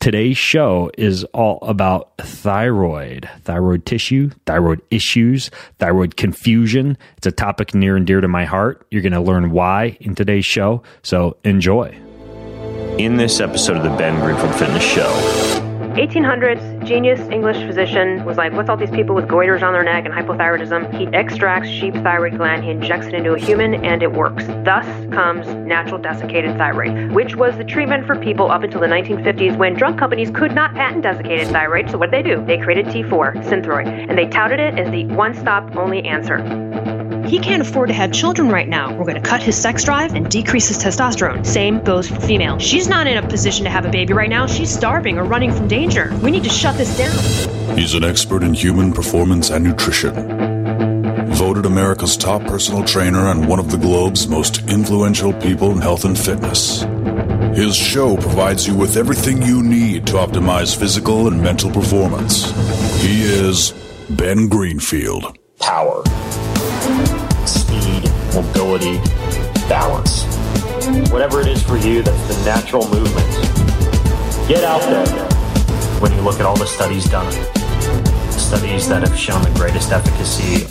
Today's show is all about thyroid tissue, thyroid issues, thyroid confusion. It's a topic near and dear to my heart. You're going to learn why in today's show, so enjoy. In this episode of the Ben Greenfield Fitness Show, 1800s, genius English physician was like, what's all these people with goiters on their neck and hypothyroidism? He extracts sheep thyroid gland, he injects it into a human, and it works. Thus comes natural desiccated thyroid, which was the treatment for people up until the 1950s when drug companies could not patent desiccated thyroid. So what did they do? They created T4, Synthroid, and they touted it as the one-stop only answer. He can't afford to have children right now. We're going to cut his sex drive and decrease his testosterone. Same goes for female. She's not in a position to have a baby right now. She's starving or running from danger. We need to shut this down. He's an expert in human performance and nutrition. Voted America's top personal trainer and one of the globe's most influential people in health and fitness. His show provides you with everything you need to optimize physical and mental performance. He is Ben Greenfield. Power, speed, mobility, balance. Whatever it is for you, that's the natural movement. Get out there. When you look at all the studies done, studies that have shown the greatest efficacy.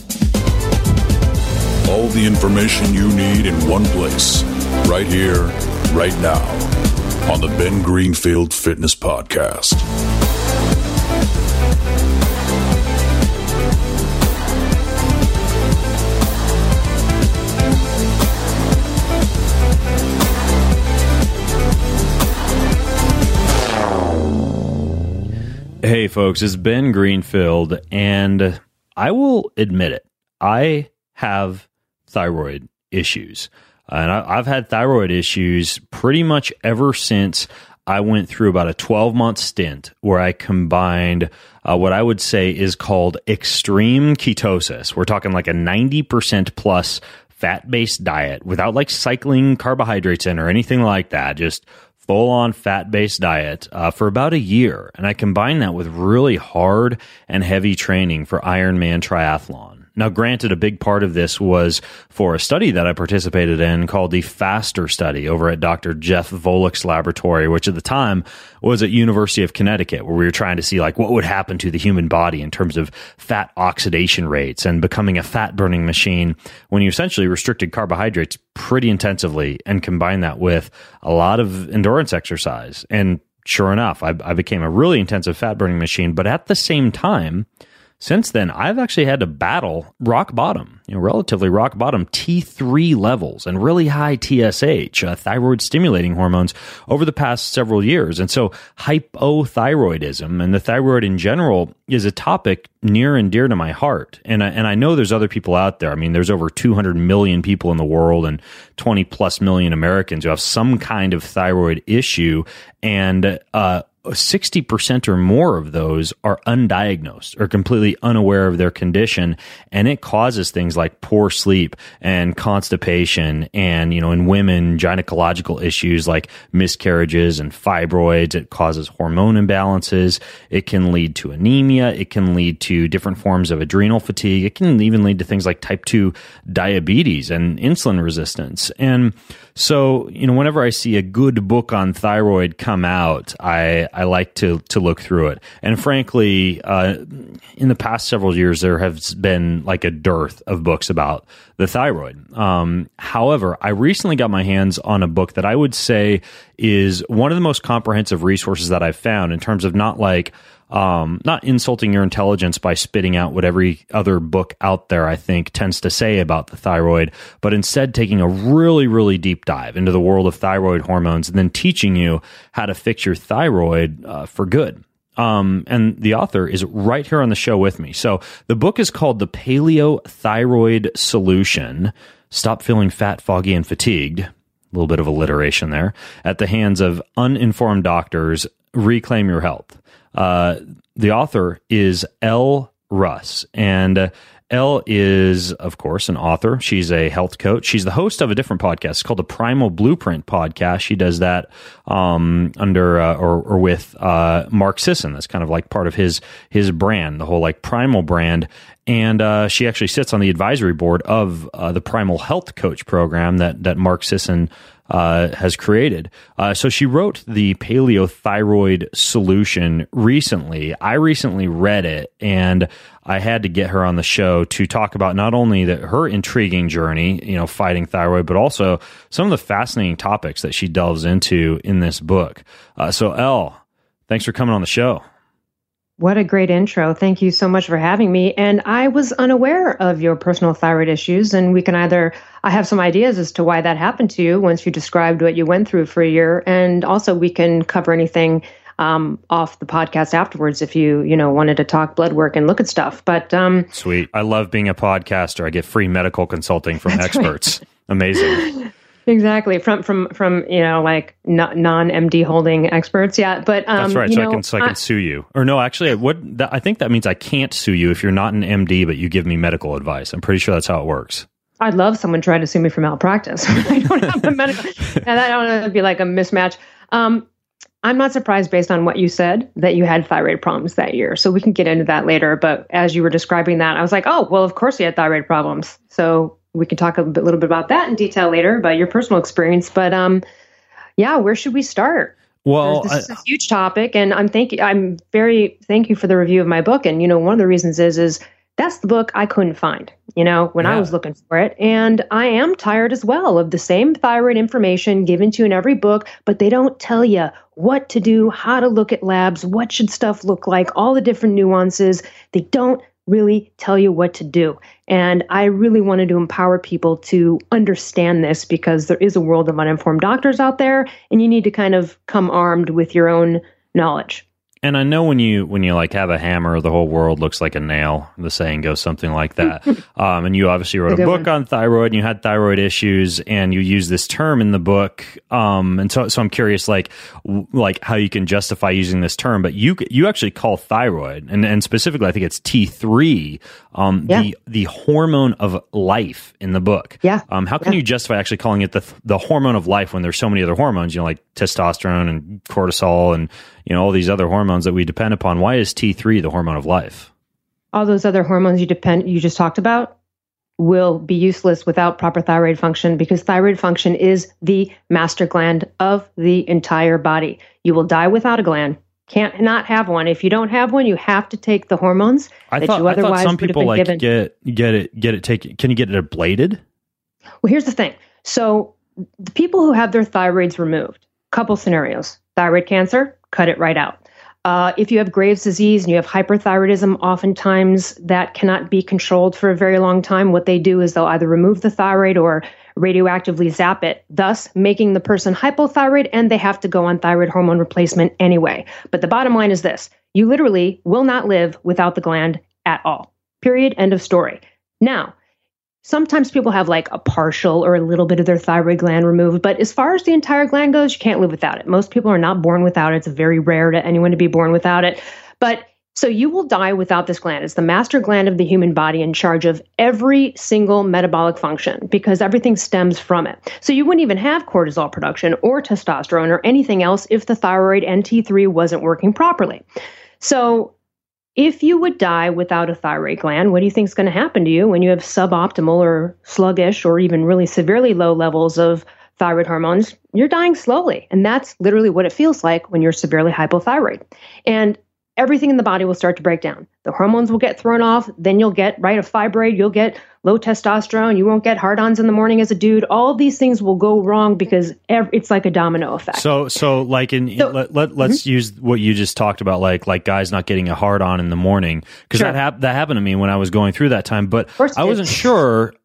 All the information you need in one place, right here, right now, on the Ben Greenfield Fitness Podcast. Hey folks, it's Ben Greenfield, and I will admit it, I have thyroid issues. And I've had thyroid issues pretty much ever since I went through about a 12-month stint where I combined what I would say is called extreme ketosis. We're talking like a 90% plus fat-based diet without like cycling carbohydrates in or anything like that, just full-on fat-based diet for about a year. And I combined that with really hard and heavy training for Ironman triathlon. Now, granted, a big part of this was for a study that I participated in called the FASTER study over at Dr. Jeff Volek's laboratory, which at the time was at University of Connecticut, where we were trying to see like what would happen to the human body in terms of fat oxidation rates and becoming a fat-burning machine when you essentially restricted carbohydrates pretty intensively and combined that with a lot of endurance exercise. And sure enough, I became a really intensive fat-burning machine. But at the same time, since then, I've actually had to battle rock bottom, relatively rock bottom T3 levels and really high TSH, thyroid stimulating hormones over the past several years. And so hypothyroidism and the thyroid in general is a topic near and dear to my heart. And I know there's other people out there. I mean, there's over 200 million people in the world and 20 plus million Americans who have some kind of thyroid issue. And 60% or more of those are undiagnosed or completely unaware of their condition, and it causes things like poor sleep and constipation and, in women, gynecological issues like miscarriages and fibroids. It causes hormone imbalances. It can lead to anemia. It can lead to different forms of adrenal fatigue. It can even lead to things like type 2 diabetes and insulin resistance. And so, whenever I see a good book on thyroid come out, I like to look through it. And frankly, in the past several years, there has been like a dearth of books about the thyroid. However, I recently got my hands on a book that I would say is one of the most comprehensive resources that I've found in terms of not insulting your intelligence by spitting out what every other book out there, I think, tends to say about the thyroid, but instead taking a really, really deep dive into the world of thyroid hormones and then teaching you how to fix your thyroid for good. And the author is right here on the show with me. So the book is called The Paleo Thyroid Solution: Stop Feeling Fat, Foggy, and Fatigued. A little bit of alliteration there. At the hands of uninformed doctors, reclaim your health. The author is Elle Russ, and Elle is, of course, an author. She's a health coach. She's the host of a different podcast. It's called the Primal Blueprint Podcast. She does that under or with Mark Sisson. That's kind of like part of his brand, the whole like Primal brand. And she actually sits on the advisory board of the Primal Health Coach program that Mark Sisson has created. So she wrote the Paleothyroid Solution recently. I recently read it, and I had to get her on the show to talk about not only her intriguing journey, fighting thyroid, but also some of the fascinating topics that she delves into in this book. So Elle, thanks for coming on the show. What a great intro. Thank you so much for having me. And I was unaware of your personal thyroid issues. And I have some ideas as to why that happened to you once you described what you went through for a year. And also we can cover anything off the podcast afterwards if you wanted to talk blood work and look at stuff. But sweet. I love being a podcaster. I get free medical consulting from experts. Right. Amazing. Exactly. From like non-MD holding experts. Yeah. But that's right. So I can sue you. Or no, actually I think that means I can't sue you if you're not an MD, but you give me medical advice. I'm pretty sure that's how it works. I'd love someone trying to sue me for malpractice. I don't have the medical. And that would be like a mismatch. I'm not surprised based on what you said that you had thyroid problems that year. So we can get into that later. But as you were describing that, I was like, oh, well, of course you had thyroid problems. So we can talk a little bit about that in detail later, about your personal experience. But where should we start? Well, this is a huge topic, and I'm very thank you for the review of my book. And one of the reasons is that's the book I couldn't find, when I was looking for it. And I am tired as well of the same thyroid information given to you in every book, but they don't tell you what to do, how to look at labs, what should stuff look like, all the different nuances. They don't really tell you what to do. And I really wanted to empower people to understand this because there is a world of uninformed doctors out there, and you need to kind of come armed with your own knowledge. And I know when you like have a hammer, the whole world looks like a nail. The saying goes something like that. And you obviously wrote a book on thyroid, and you had thyroid issues, and you use this term in the book. And so I'm curious, like how you can justify using this term. But you actually call thyroid, and specifically, I think it's T3, the hormone of life in the book. Yeah. How can you justify actually calling it the hormone of life when there's so many other hormones? Like testosterone and cortisol and all these other hormones that we depend upon. Why is T3 the hormone of life? All those other hormones you just talked about will be useless without proper thyroid function, because thyroid function is the master gland of the entire body. You will die without a gland. Can't not have one. If you don't have one, you have to take the hormones I thought some people get it taken. Can you get it ablated? Well, here's the thing. So the people who have their thyroids removed, couple scenarios. Thyroid cancer, cut it right out. If you have Graves' disease and you have hyperthyroidism, oftentimes that cannot be controlled for a very long time. What they do is they'll either remove the thyroid or radioactively zap it, thus making the person hypothyroid, and they have to go on thyroid hormone replacement anyway. But the bottom line is this: you literally will not live without the gland at all. Period. End of story. Now, sometimes people have like a partial or a little bit of their thyroid gland removed, but as far as the entire gland goes, you can't live without it. Most people are not born without it. It's very rare to anyone to be born without it. But so you will die without this gland. It's the master gland of the human body in charge of every single metabolic function because everything stems from it. So you wouldn't even have cortisol production or testosterone or anything else if the thyroid and T3 wasn't working properly. So if you would die without a thyroid gland, what do you think is going to happen to you when you have suboptimal or sluggish or even really severely low levels of thyroid hormones? You're dying slowly. And that's literally what it feels like when you're severely hypothyroid. And everything in the body will start to break down. The hormones will get thrown off. Then you'll get, a fibroid. You'll get low testosterone. You won't get hard-ons in the morning as a dude. All of these things will go wrong because it's like a domino effect. So let's use what you just talked about, like guys not getting a hard-on in the morning, because that happened to me when I was going through that time. But I wasn't sure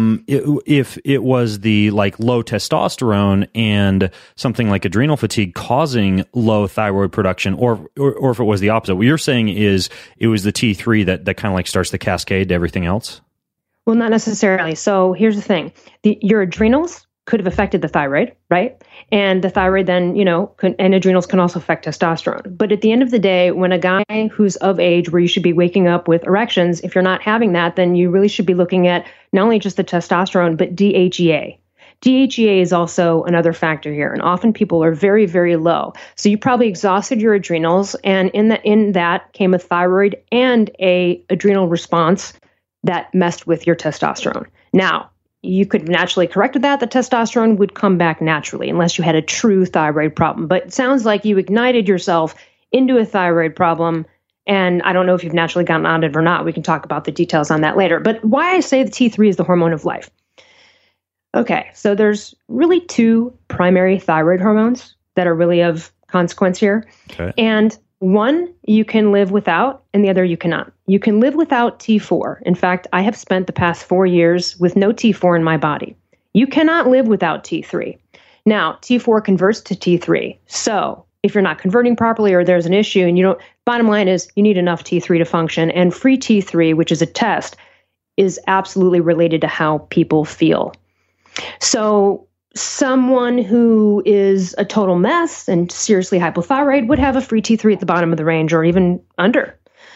if it was the low testosterone and something like adrenal fatigue causing low thyroid production, or if it was the opposite. What you're saying is it was the T3 that kind of starts the cascade to everything else? Well, not necessarily. So here's the thing. Your adrenals could have affected the thyroid, right? And the thyroid then, and adrenals can also affect testosterone. But at the end of the day, when a guy who's of age where you should be waking up with erections, if you're not having that, then you really should be looking at not only just the testosterone, but DHEA. DHEA is also another factor here, and often people are very, very low. So you probably exhausted your adrenals, and in that came a thyroid and a adrenal response that messed with your testosterone. Now, you could have naturally corrected that. The testosterone would come back naturally unless you had a true thyroid problem. But it sounds like you ignited yourself into a thyroid problem. And I don't know if you've naturally gotten on it or not. We can talk about the details on that later. But why I say the T3 is the hormone of life. Okay, so there's really two primary thyroid hormones that are really of consequence here. Okay. And one you can live without, and the other you cannot. You can live without T4. In fact, I have spent the past 4 years with no T4 in my body. You cannot live without T3. Now, T4 converts to T3. So if you're not converting properly or there's an issue and you don't, bottom line is you need enough T3 to function. And free T3, which is a test, is absolutely related to how people feel. So someone who is a total mess and seriously hypothyroid would have a free T3 at the bottom of the range or even under.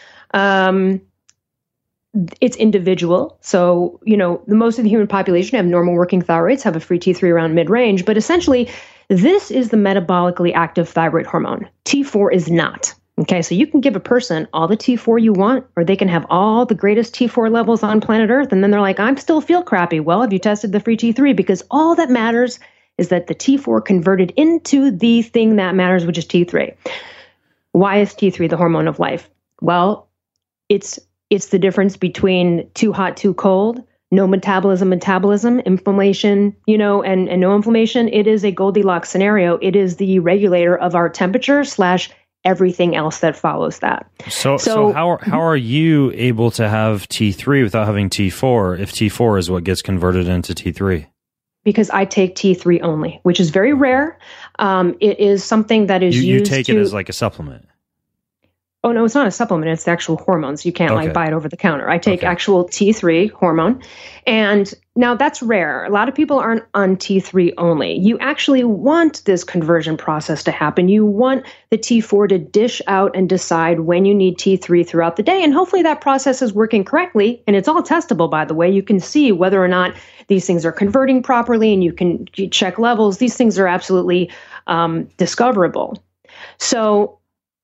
It's individual. So, most of the human population have normal working thyroids, have a free T3 around mid-range. But essentially, this is the metabolically active thyroid hormone. T4 is not. Okay, so you can give a person all the T4 you want, or they can have all the greatest T4 levels on planet Earth, and then they're like, I still feel crappy. Well, have you tested the free T3? Because all that matters is that the T4 converted into the thing that matters, which is T3. Why is T3 the hormone of life? Well, it's the difference between too hot, too cold, no metabolism, inflammation, and no inflammation. It is a Goldilocks scenario. It is the regulator of our temperature / everything else that follows that. So how are you able to have T3 without having T4 if T4 is what gets converted into T3? Because I take T3 only, which is very rare. It is something that is used You take it as like a supplement. Oh, no, it's not a supplement. It's the actual hormones. You can't buy it over the counter. I take actual T3 hormone. And now that's rare. A lot of people aren't on T3 only. You actually want this conversion process to happen. You want the T4 to dish out and decide when you need T3 throughout the day. And hopefully that process is working correctly. And it's all testable, by the way. You can see whether or not these things are converting properly, and you can check levels. These things are absolutely discoverable. So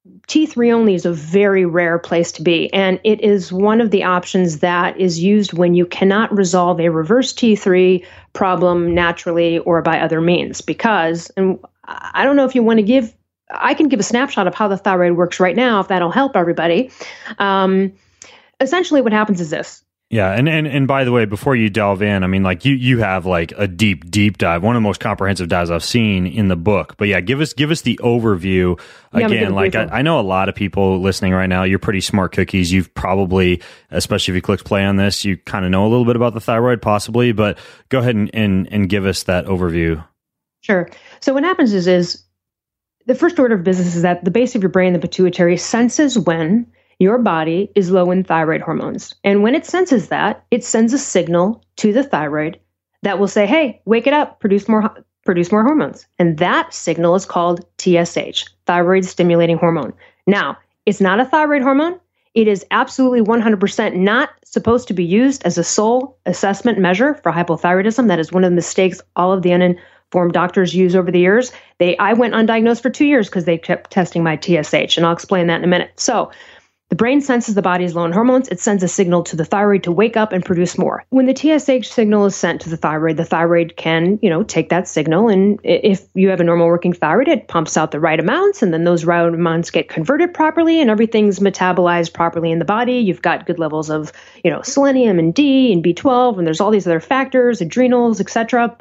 T3 only is a very rare place to be, and it is one of the options that is used when you cannot resolve a reverse T3 problem naturally or by other means. Because, and I don't know if you want to give, I can give a snapshot of how the thyroid works right now, if that'll help everybody. Essentially what happens is this. Yeah, and by the way, before you delve in, I mean, like you have like a deep dive, one of the most comprehensive dives I've seen in the book. But yeah, give us the overview again. Like I know a lot of people listening right now. You're pretty smart cookies. You've probably, especially if you clicked play on this, you kind of know a little bit about the thyroid, possibly. But go ahead and give us that overview. Sure. So what happens is the first order of business is that the base of your brain, the pituitary, senses when your body is low in thyroid hormones. And when it senses that, it sends a signal to the thyroid that will say, hey, wake it up, produce more hormones. And that signal is called TSH, thyroid stimulating hormone. Now, it's not a thyroid hormone. It is absolutely 100% not supposed to be used as a sole assessment measure for hypothyroidism. That is one of the mistakes all of the uninformed doctors use over the years. I went undiagnosed for 2 years because they kept testing my TSH, and I'll explain that in a minute. So the brain senses the body is low in hormones. It sends a signal to the thyroid to wake up and produce more. When the TSH signal is sent to the thyroid can, take that signal. And if you have a normal working thyroid, it pumps out the right amounts, and then those right amounts get converted properly, and everything's metabolized properly in the body. You've got good levels of, selenium and D and B12, and there's all these other factors, adrenals, etc.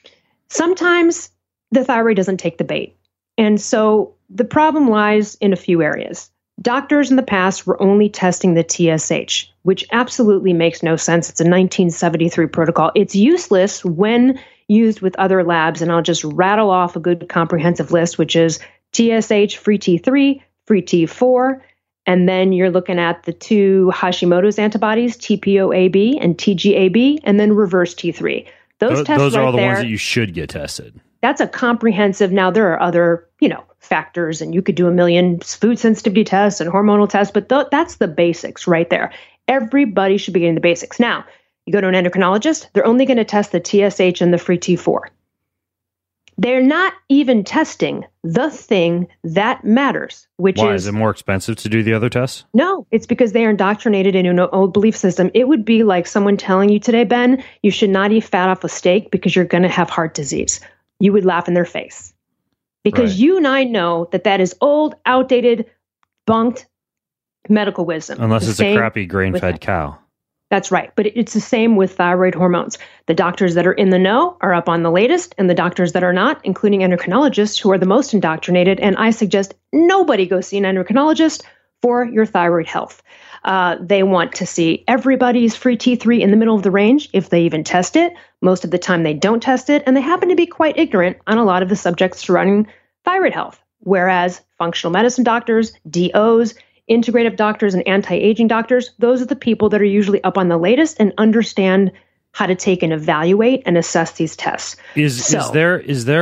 Sometimes the thyroid doesn't take the bait. And so the problem lies in a few areas. Doctors in the past were only testing the TSH, which absolutely makes no sense. It's a 1973 protocol. It's useless when used with other labs, and I'll just rattle off a good comprehensive list, which is TSH, free T3, free T4, and then you're looking at the two Hashimoto's antibodies, TPO-AB and TGAB, and then reverse T3. Those are all the ones that you should get tested. That's a comprehensive. Now, there are other, factors, and you could do a million food sensitivity tests and hormonal tests, but that's the basics right there. Everybody should be getting the basics. Now, you go to an endocrinologist, they're only going to test the TSH and the free T4. They're not even testing the thing that matters, which Why? Is it more expensive to do the other tests? No, it's because they are indoctrinated into an old belief system. It would be like someone telling you today, Ben, you should not eat fat off a steak because you're going to have heart disease. You would laugh in their face. Because Right. you and I know that that is old, outdated, bunked medical wisdom. Unless The it's a same crappy grain-fed with- cow. That's right. But it's the same with thyroid hormones. The doctors that are in the know are up on the latest, and the doctors that are not, including endocrinologists who are the most indoctrinated, and I suggest nobody go see an endocrinologist for your thyroid health. They want to see everybody's free T3 in the middle of the range, if they even test it. Most of the time they don't test it, and they happen to be quite ignorant on a lot of the subjects surrounding thyroid health. Whereas functional medicine doctors, DOs, integrative doctors, and anti-aging doctors, those are the people that are usually up on the latest and understand how to take and evaluate and assess these tests. Is there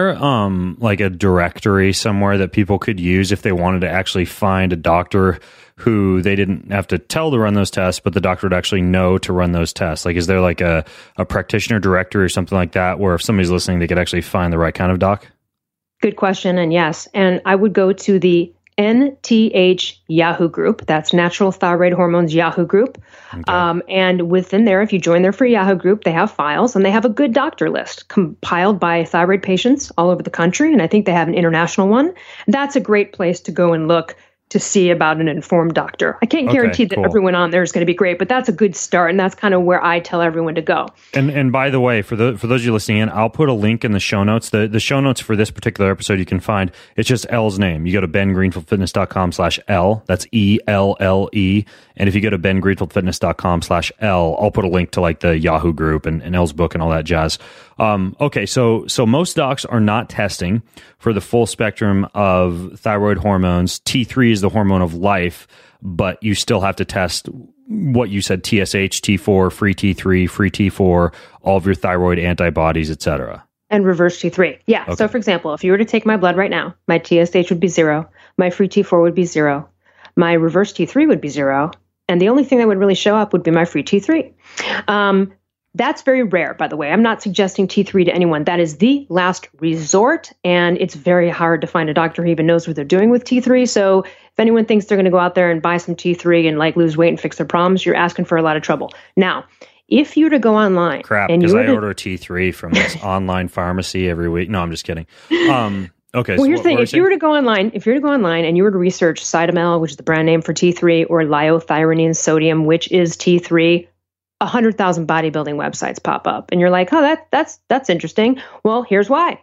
like a directory somewhere that people could use if they wanted to actually find a doctor who they didn't have to tell to run those tests, but the doctor would actually know to run those tests? Like, is there like a practitioner directory or something like that where if somebody's listening, they could actually find the right kind of doc? Good question, and yes. And I would go to the NTH Yahoo group. That's Natural Thyroid Hormones Yahoo group. Okay. And within there, if you join their free Yahoo group, they have files and they have a good doctor list compiled by thyroid patients all over the country. And I think they have an international one. That's a great place to go and look to see about an informed doctor. I can't guarantee that cool. everyone on there is going to be great, but that's a good start. And that's kind of where I tell everyone to go. And by the way, for those of you listening in, I'll put a link in the show notes. The show notes for this particular episode you can find. It's just Elle's name. You go to bengreenfieldfitness.com/L. That's ELLE. And if you go to bengreenfieldfitness.com/L, I'll put a link to like the Yahoo group and Elle's book and all that jazz. Okay, so most docs are not testing for the full spectrum of thyroid hormones. T3 is the hormone of life, but you still have to test what you said: TSH, T4, free T3, free T4, all of your thyroid antibodies, etc. And reverse T3. Yeah. Okay. So for example, if you were to take my blood right now, my TSH would be 0, my free T4 would be 0, my reverse T3 would be 0, and the only thing that would really show up would be my free T3. That's very rare, by the way. I'm not suggesting T3 to anyone. That is the last resort, and it's very hard to find a doctor who even knows what they're doing with T3. So if anyone thinks they're going to go out there and buy some T3 and like lose weight and fix their problems, you're asking for a lot of trouble. Now, if you were to go online, Crap, and because you I were to, order T3 from this online pharmacy every week. No, I'm just kidding. Okay. well, so here's the thing: what if you were to go online, and you were to research Cytomel, which is the brand name for T3, or liothyronine sodium, which is T3, 100,000 bodybuilding websites pop up, and you're like, oh, that's interesting. Well, here's why.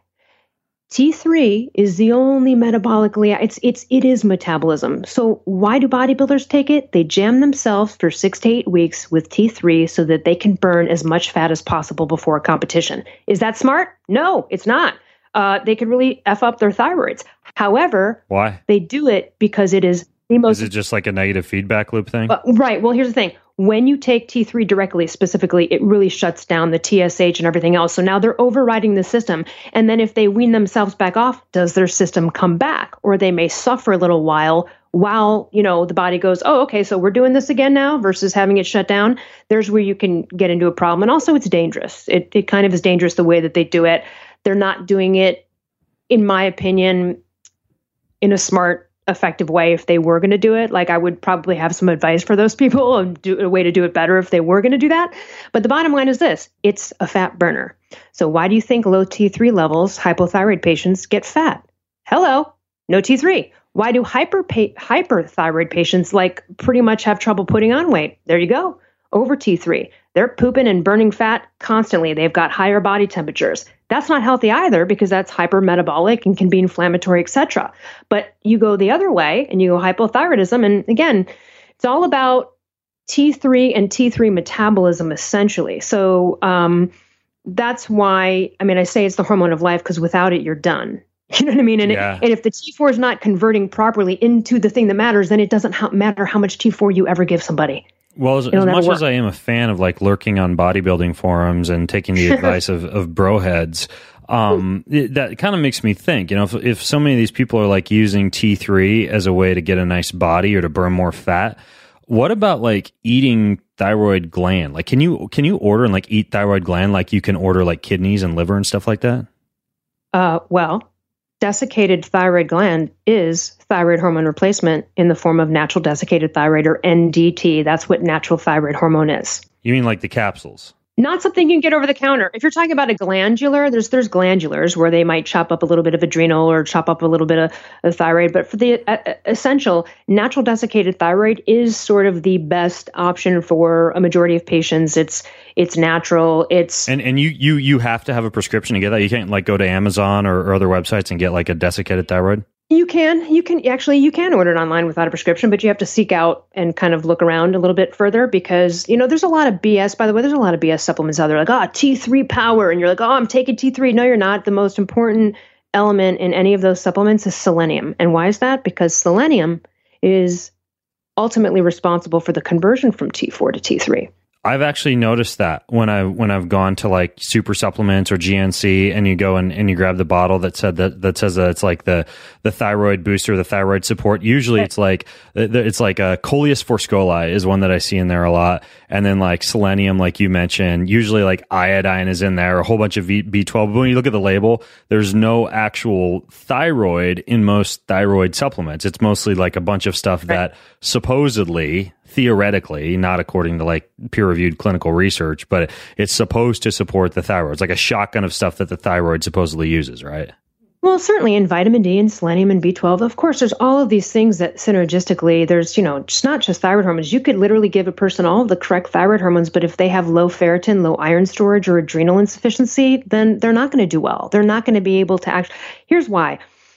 T3 is the only metabolically, it is metabolism. So why do bodybuilders take it? They jam themselves for 6 to 8 weeks with T3 so that they can burn as much fat as possible before a competition. Is that smart? No, it's not. They could really F up their thyroids. However, Why? they do it because it is the most... Is it just like a negative feedback loop thing? Right. Well, here's the thing. When you take T3 directly, specifically, it really shuts down the TSH and everything else. So now they're overriding the system. And then if they wean themselves back off, does their system come back? Or they may suffer a little while, the body goes, oh, okay, so we're doing this again now versus having it shut down. There's where you can get into a problem. And also it's dangerous. It kind of is dangerous the way that they do it. They're not doing it, in my opinion, in a smart, effective way. If they were going to do it, like, I would probably have some advice for those people and do a way to do it better if they were going to do that. But the bottom line is this: it's a fat burner. So why do you think low T3 levels, hypothyroid patients get fat? Hello, no T3. Why do hyperthyroid patients pretty much have trouble putting on weight? There you go. Over T3. They're pooping and burning fat constantly. They've got higher body temperatures. That's not healthy either, because that's hypermetabolic and can be inflammatory, etc. But you go the other way and you go hypothyroidism. And again, it's all about T3 and T3 metabolism, essentially. So that's why, I say it's the hormone of life, because without it, you're done. You know what I mean? And, Yeah. and if the T4 is not converting properly into the thing that matters, then it doesn't matter how much T4 you ever give somebody. Well, as much as I am a fan of lurking on bodybuilding forums and taking the advice of bro heads, that kind of makes me think, if so many of these people are using T3 as a way to get a nice body or to burn more fat, what about eating thyroid gland? Can you order and eat thyroid gland like you can order kidneys and liver and stuff like that? Well, desiccated thyroid gland is thyroid hormone replacement in the form of natural desiccated thyroid, or NDT. That's what natural thyroid hormone is. You mean like the capsules? Not something you can get over the counter. If you're talking about a glandular, there's glandulars where they might chop up a little bit of adrenal or chop up a little bit of thyroid. But for the essential, natural desiccated thyroid is sort of the best option for a majority of patients. It's natural. And you have to have a prescription to get that. You can't like go to Amazon or other websites and get like a desiccated thyroid. You can order it online without a prescription, but you have to seek out and kind of look around a little bit further because, there's a lot of BS. By the way, there's a lot of BS supplements out there like, T3 power. And you're like, I'm taking T3. No, you're not. The most important element in any of those supplements is selenium. And why is that? Because selenium is ultimately responsible for the conversion from T4 to T3. I've actually noticed that when I've gone to like super supplements or GNC and you go and you grab the bottle that says that it's like the thyroid booster, the thyroid support. Usually it's like a Coleus forskolli is one that I see in there a lot. And then like selenium, like you mentioned, usually like iodine is in there, a whole bunch of B12. But when you look at the label, there's no actual thyroid in most thyroid supplements. It's mostly like a bunch of stuff that supposedly, theoretically, not according to like peer-reviewed clinical research, but it's supposed to support the thyroid. It's like a shotgun of stuff that the thyroid supposedly uses, right? Well, certainly in vitamin D and selenium and B12, of course, there's all of these things that synergistically, there's, it's not just thyroid hormones. You could literally give a person all of the correct thyroid hormones, but if they have low ferritin, low iron storage, or adrenal insufficiency, then they're not going to do well. They're not going to be able to act. Here's why.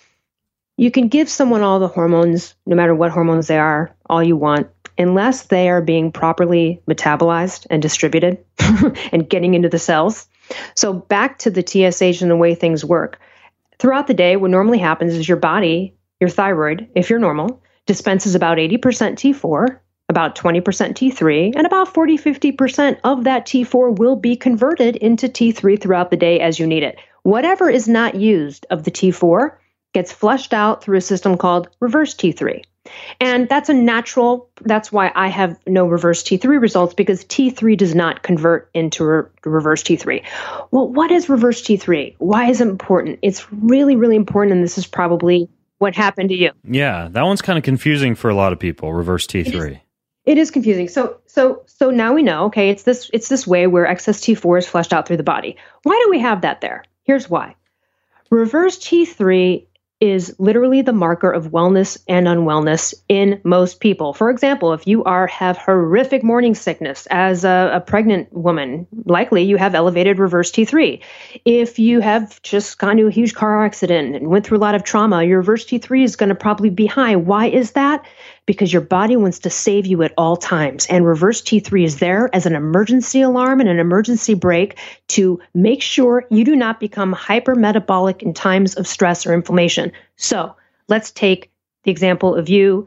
You can give someone all the hormones, no matter what hormones they are, all you want, unless they are being properly metabolized and distributed and getting into the cells. So back to the TSH and the way things work. Throughout the day, what normally happens is your body, your thyroid, if you're normal, dispenses about 80% T4, about 20% T3, and about 40-50% of that T4 will be converted into T3 throughout the day as you need it. Whatever is not used of the T4 gets flushed out through a system called reverse T3. And that's that's why I have no reverse T3 results, because T3 does not convert into reverse T3. Well, what is reverse T3? Why is it important? It's really, really important, and this is probably what happened to you. Yeah, that one's kind of confusing for a lot of people, reverse T3. It is confusing. So now we know, okay, it's this way where excess T4 is flushed out through the body. Why do we have that there? Here's why. Reverse T3 is literally the marker of wellness and unwellness in most people. For example, if you have horrific morning sickness as a pregnant woman, likely you have elevated reverse T3. If you have just gone to a huge car accident and went through a lot of trauma, your reverse T3 is going to probably be high. Why is that? Because your body wants to save you at all times. And reverse T3 is there as an emergency alarm and an emergency brake to make sure you do not become hypermetabolic in times of stress or inflammation. So let's take the example of you.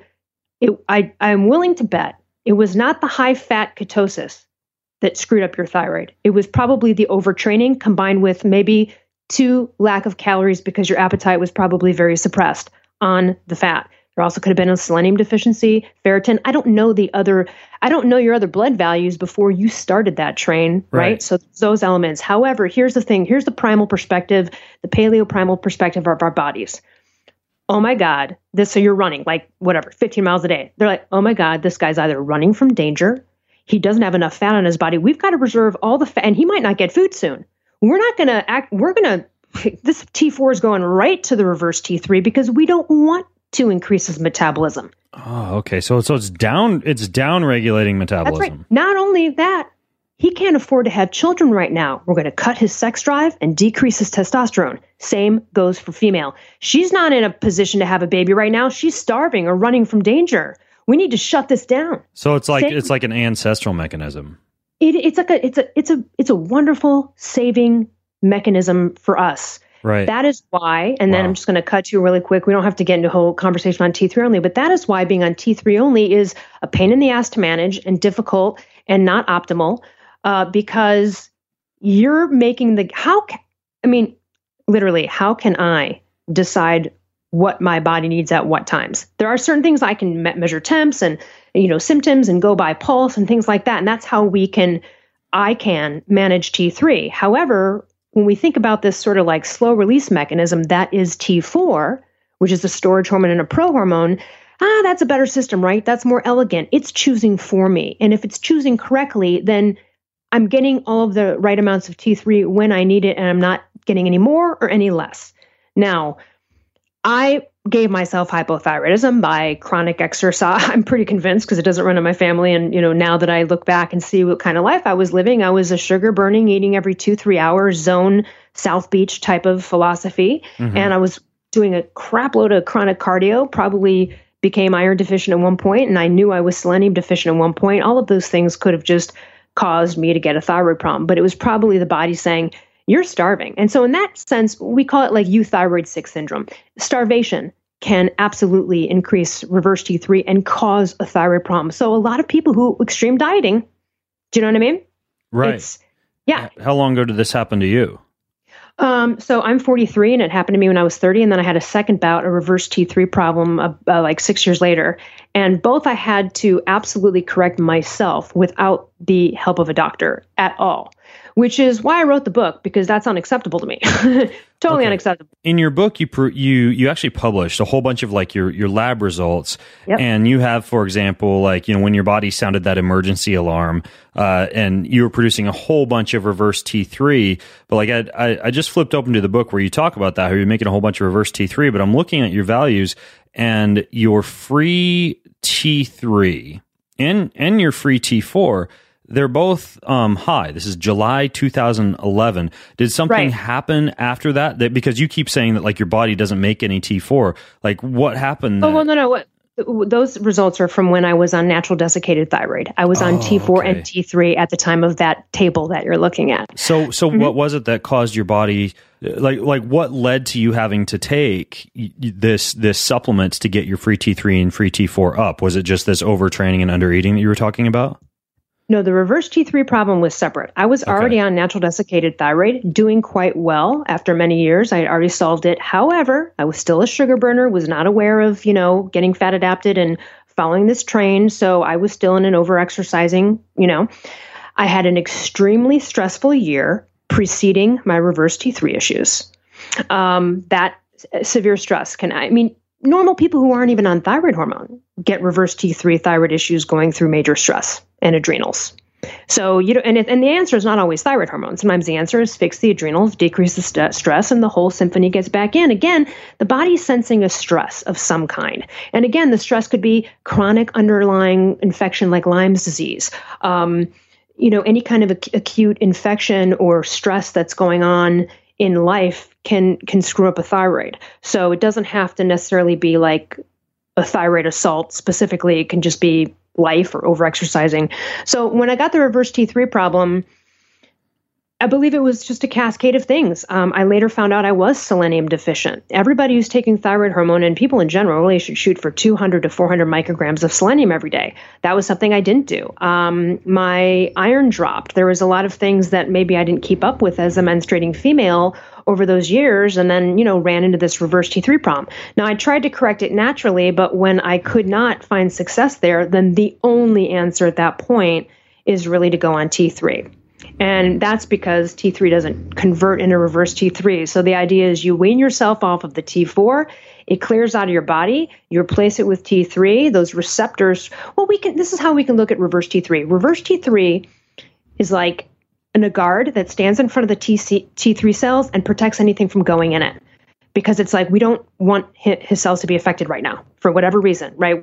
I'm willing to bet it was not the high-fat ketosis that screwed up your thyroid. It was probably the overtraining combined with maybe lack of calories because your appetite was probably very suppressed on the fat. There also could have been a selenium deficiency, ferritin. I don't know your other blood values before you started that train, right? So those elements. However, here's the thing. Here's the primal perspective, the paleo-primal perspective of our bodies. Oh my God, so you're running like 15 miles a day. They're like, oh my God, this guy's either running from danger, he doesn't have enough fat on his body. We've got to reserve all the fat, and he might not get food soon. This T4 is going right to the reverse T3 because we don't want to increase his metabolism. Oh, okay. So it's down regulating metabolism. That's right. Not only that, he can't afford to have children right now. We're going to cut his sex drive and decrease his testosterone. Same goes for female. She's not in a position to have a baby right now. She's starving or running from danger. We need to shut this down. So it's like an ancestral mechanism. It's a wonderful saving mechanism for us. Right. That is why, and then I'm just going to cut you really quick. We don't have to get into a whole conversation on T3 only, but that is why being on T3 only is a pain in the ass to manage and difficult and not optimal, because you're making literally, how can I decide what my body needs at what times? There are certain things I can measure temps and, symptoms and go by pulse and things like that. And that's how I can manage T3. However, when we think about this sort of like slow release mechanism, that is T4, which is a storage hormone and a prohormone. That's a better system, right? That's more elegant. It's choosing for me. And if it's choosing correctly, then I'm getting all of the right amounts of T3 when I need it, and I'm not getting any more or any less. Now, I gave myself hypothyroidism by chronic exercise. I'm pretty convinced because it doesn't run in my family. And, now that I look back and see what kind of life I was living, I was a sugar burning, eating every 2-3 hours zone, South Beach type of philosophy. Mm-hmm. And I was doing a crap load of chronic cardio, probably became iron deficient at one point. And I knew I was selenium deficient at one point. All of those things could have just caused me to get a thyroid problem, but it was probably the body saying, you're starving. And so in that sense, we call it like euthyroid 6 syndrome. Starvation can absolutely increase reverse T3 and cause a thyroid problem. So a lot of people who extreme dieting, do you know what I mean? Right. Yeah. How long ago did this happen to you? So I'm 43 and it happened to me when I was 30. And then I had a second bout, a reverse T3 problem like 6 years later. And both I had to absolutely correct myself without the help of a doctor at all, which is why I wrote the book, because that's unacceptable to me. Totally unacceptable. In your book, you actually published a whole bunch of like your lab results. Yep. And you have, for example, like, when your body sounded that emergency alarm, and you were producing a whole bunch of reverse T3. But like I just flipped open to the book where you talk about that, how you're making a whole bunch of reverse T3, but I'm looking at your values and your free T3 and your free T4, they're both high. This is July 2011. Did something happen after that? Because you keep saying that like your body doesn't make any T4. Like what happened? Oh, well, no. Those results are from when I was on natural desiccated thyroid. I was on T4 and T3 at the time of that table that you're looking at. So what was it that caused your body, like what led to you having to take this supplement to get your free T3 and free T4 up? Was it just this overtraining and undereating that you were talking about? No, the reverse T3 problem was separate. I was already on natural desiccated thyroid, doing quite well after many years. I had already solved it. However, I was still a sugar burner, was not aware of, getting fat adapted and following this train. So I was still in an overexercising, I had an extremely stressful year preceding my reverse T3 issues. That severe stress normal people who aren't even on thyroid hormone get reverse T3 thyroid issues going through major stress and adrenals. So, and the answer is not always thyroid hormone. Sometimes the answer is fix the adrenals, decrease the stress, and the whole symphony gets back in. Again, the body's sensing a stress of some kind. And again, the stress could be chronic underlying infection like Lyme's disease, any kind of acute infection or stress that's going on in life can screw up a thyroid. So it doesn't have to necessarily be like a thyroid assault specifically. It can just be life or overexercising. So when I got the reverse T3 problem, I believe it was just a cascade of things. I later found out I was selenium deficient. Everybody who's taking thyroid hormone, and people in general, really should shoot for 200 to 400 micrograms of selenium every day. That was something I didn't do. My iron dropped. There was a lot of things that maybe I didn't keep up with as a menstruating female over those years, and then, ran into this reverse T3 problem. Now, I tried to correct it naturally, but when I could not find success there, then the only answer at that point is really to go on T3. And that's because T3 doesn't convert into reverse T3. So the idea is you wean yourself off of the T4, it clears out of your body, you replace it with T3, those receptors. Well, this is how we can look at reverse T3. Reverse T3 is like a guard that stands in front of the T3 cells and protects anything from going in it. Because it's like, we don't want his cells to be affected right now for whatever reason, right?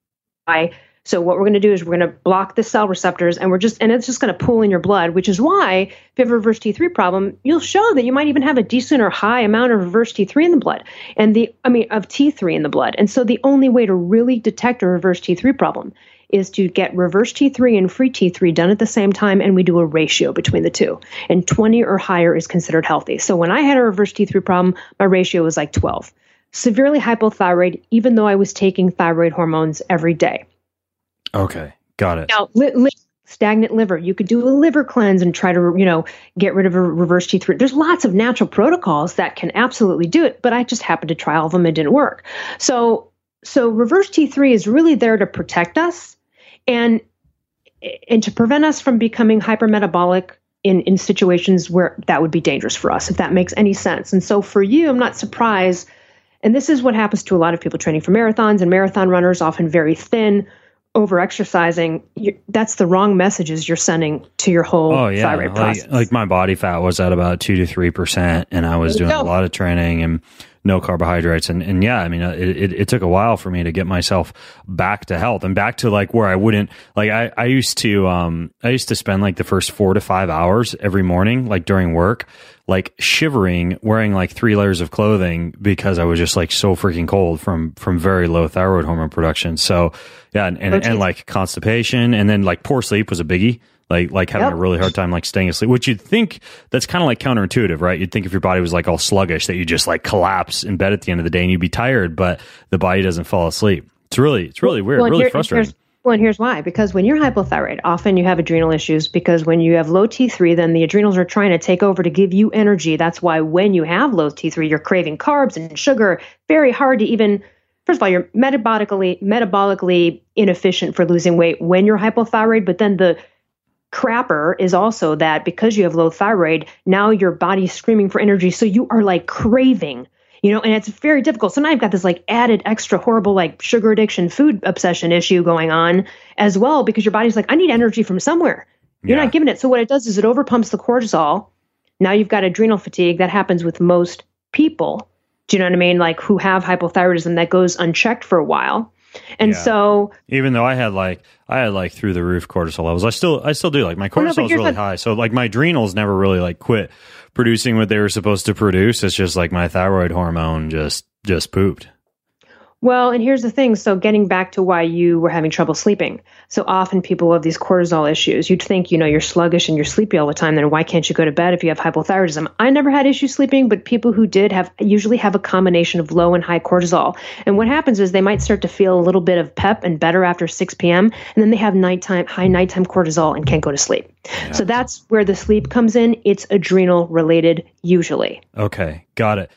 So what we're going to do is we're going to block the cell receptors, and it's just going to pool in your blood, which is why if you have a reverse T3 problem, you'll show that you might even have a decent or high amount of reverse T3 in the blood of T3 in the blood. And so the only way to really detect a reverse T3 problem is to get reverse T3 and free T3 done at the same time, and we do a ratio between the two. And 20 or higher is considered healthy. So when I had a reverse T3 problem, my ratio was like 12. Severely hypothyroid, even though I was taking thyroid hormones every day. Okay, got it. Now, stagnant liver, you could do a liver cleanse and try to, get rid of a reverse T3. There's lots of natural protocols that can absolutely do it, but I just happened to try all of them. It didn't work. So reverse T3 is really there to protect us and to prevent us from becoming hypermetabolic in situations where that would be dangerous for us, if that makes any sense. And so for you, I'm not surprised. And this is what happens to a lot of people training for marathons, and marathon runners, often very thin, over-exercising. That's the wrong messages you're sending to your whole thyroid process. Like my body fat was at about 2 to 3%, and I was doing a lot of training and no carbohydrates. And yeah, I mean, it took a while for me to get myself back to health and back to like where I wouldn't, like I used to spend like the first 4 to 5 hours every morning, like during work, like shivering, wearing like 3 layers of clothing because I was just like so freaking cold from very low thyroid hormone production. So yeah, and like constipation, and then like poor sleep was a biggie. Like having a really hard time like staying asleep, which you'd think that's kind of like counterintuitive, right? You'd think if your body was like all sluggish that you just like collapse in bed at the end of the day and you'd be tired, but the body doesn't fall asleep. It's really weird, really frustrating. And here's why. Because when you're hypothyroid, often you have adrenal issues, because when you have low T3, then the adrenals are trying to take over to give you energy. That's why when you have low T3, you're craving carbs and sugar. Very hard to even, first of all, you're metabolically inefficient for losing weight when you're hypothyroid, but then the crapper is also that because you have low thyroid, now your body's screaming for energy. So you are like craving, and it's very difficult. So now I've got this like added extra horrible, like sugar addiction, food obsession issue going on as well, because your body's like, I need energy from somewhere. You're not giving it. So what it does is it overpumps the cortisol. Now you've got adrenal fatigue. That happens with most people. Do you know what I mean? Like who have hypothyroidism that goes unchecked for a while. And so even though I had like through the roof cortisol levels, I still do, like my cortisol is really high. So like my adrenals never really like quit producing what they were supposed to produce. It's just like my thyroid hormone just pooped. Well, and here's the thing. So getting back to why you were having trouble sleeping. So often people have these cortisol issues. You'd think, you're sluggish and you're sleepy all the time. Then why can't you go to bed if you have hypothyroidism? I never had issues sleeping, but people who did usually have a combination of low and high cortisol. And what happens is they might start to feel a little bit of pep and better after 6 p.m. And then they have high nighttime cortisol and can't go to sleep. Yeah. So that's where the sleep comes in. It's adrenal related usually. Okay, got it.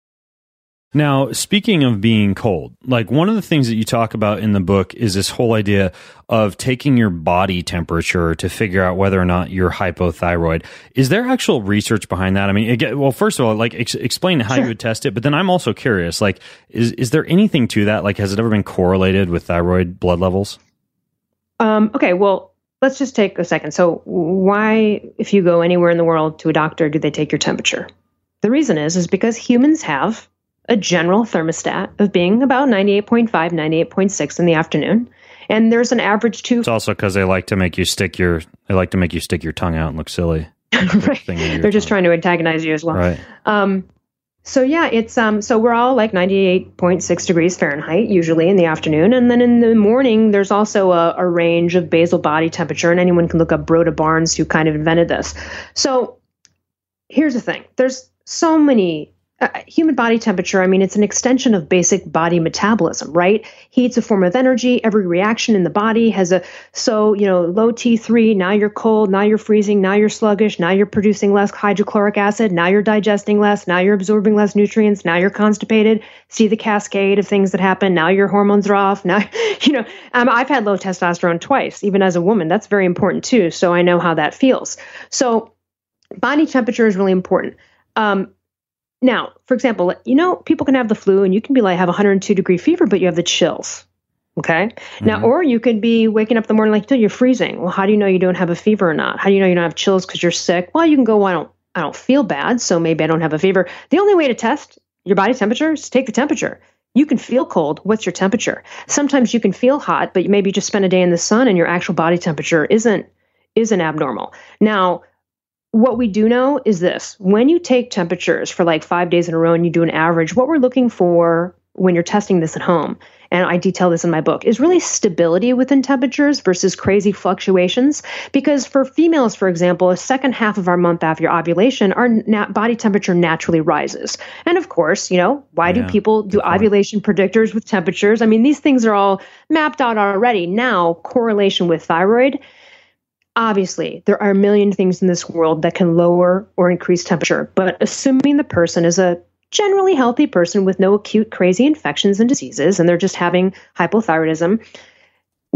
Now, speaking of being cold, like one of the things that you talk about in the book is this whole idea of taking your body temperature to figure out whether or not you're hypothyroid. Is there actual research behind that? I mean, well, first of all, like explain how you would test it, but then I'm also curious, like, is there anything to that? Like, has it ever been correlated with thyroid blood levels? Okay, well, let's just take a second. So why, if you go anywhere in the world to a doctor, do they take your temperature? The reason is because humans have a general thermostat of being about 98.5, 98.6 in the afternoon. And there's an average too. It's also because they like to make you stick your tongue out and look silly. Right. They're just trying to antagonize you as well. Right. So yeah, it's so we're all like 98.6 degrees Fahrenheit usually in the afternoon. And then in the morning, there's also a range of basal body temperature. And anyone can look up Broda Barnes, who kind of invented this. So here's the thing. There's so many human body temperature, I mean, it's an extension of basic body metabolism, right? Heat's a form of energy. Every reaction in the body has low T3, now you're cold, now you're freezing, now you're sluggish, now you're producing less hydrochloric acid, now you're digesting less, now you're absorbing less nutrients, now you're constipated. See the cascade of things that happen. Now your hormones are off. Now, I've had low testosterone twice, even as a woman. That's very important too. So I know how that feels. So body temperature is really important. Now, for example, people can have the flu and you can have 102-degree fever, but you have the chills. Okay. Mm-hmm. Now, or you could be waking up in the morning like you're freezing. Well, how do you know you don't have a fever or not? How do you know you don't have chills because you're sick? Well, you can go, I don't feel bad, so maybe I don't have a fever. The only way to test your body temperature is to take the temperature. You can feel cold. What's your temperature? Sometimes you can feel hot, but maybe you just spend a day in the sun and your actual body temperature isn't abnormal. Now, what we do know is this: when you take temperatures for like 5 days in a row and you do an average, what we're looking for when you're testing this at home, and I detail this in my book, is really stability within temperatures versus crazy fluctuations. Because for females, for example, a second half of our month after your ovulation, our body temperature naturally rises. And of course, why do people do ovulation predictors with temperatures? I mean, these things are all mapped out already. Now, correlation with thyroid. Obviously, there are a million things in this world that can lower or increase temperature, but assuming the person is a generally healthy person with no acute crazy infections and diseases, and they're just having hypothyroidism,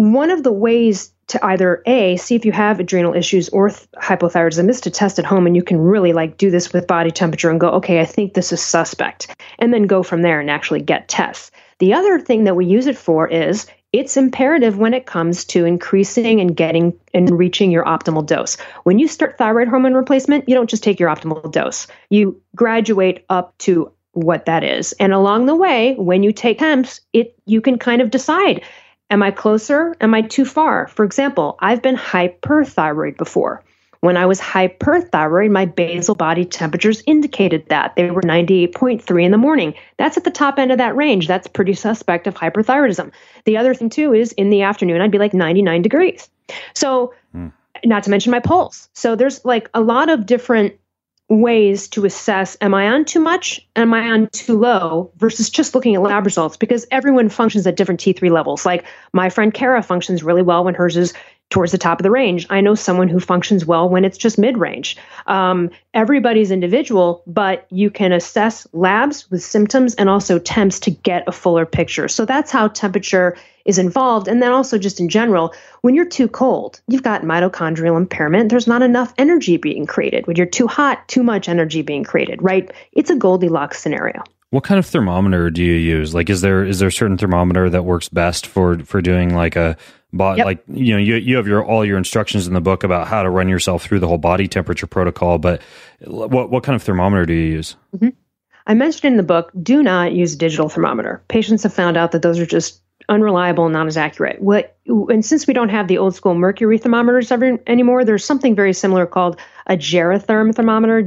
one of the ways to either A, see if you have adrenal issues or hypothyroidism is to test at home. And you can really like do this with body temperature and go, okay, I think this is suspect. And then go from there and actually get tests. The other thing that we use it for is it's imperative when it comes to increasing and getting and reaching your optimal dose. When you start thyroid hormone replacement, you don't just take your optimal dose. You graduate up to what that is. And along the way, when you take temps, you can kind of decide, am I closer? Am I too far? For example, I've been hyperthyroid before. When I was hyperthyroid, my basal body temperatures indicated that. They were 98.3 in the morning. That's at the top end of that range. That's pretty suspect of hyperthyroidism. The other thing, too, is in the afternoon, I'd be like 99 degrees. So not to mention my pulse. So there's like a lot of different ways to assess, am I on too much? Am I on too low? Versus just looking at lab results, because everyone functions at different T3 levels. Like my friend Kara functions really well when hers is towards the top of the range. I know someone who functions well when it's just mid-range. Everybody's individual, but you can assess labs with symptoms and also temps to get a fuller picture. So that's how temperature is involved. And then also just in general, when you're too cold, you've got mitochondrial impairment. There's not enough energy being created. When you're too hot, too much energy being created, right? It's a Goldilocks scenario. What kind of thermometer do you use? Like, is there a certain thermometer that works best for doing like a Yep. Like, you have all your instructions in the book about how to run yourself through the whole body temperature protocol, but what kind of thermometer do you use? Mm-hmm. I mentioned in the book, do not use a digital thermometer. Patients have found out that those are just unreliable and not as accurate. And since we don't have the old school mercury thermometers anymore, there's something very similar called a Geratherm thermometer,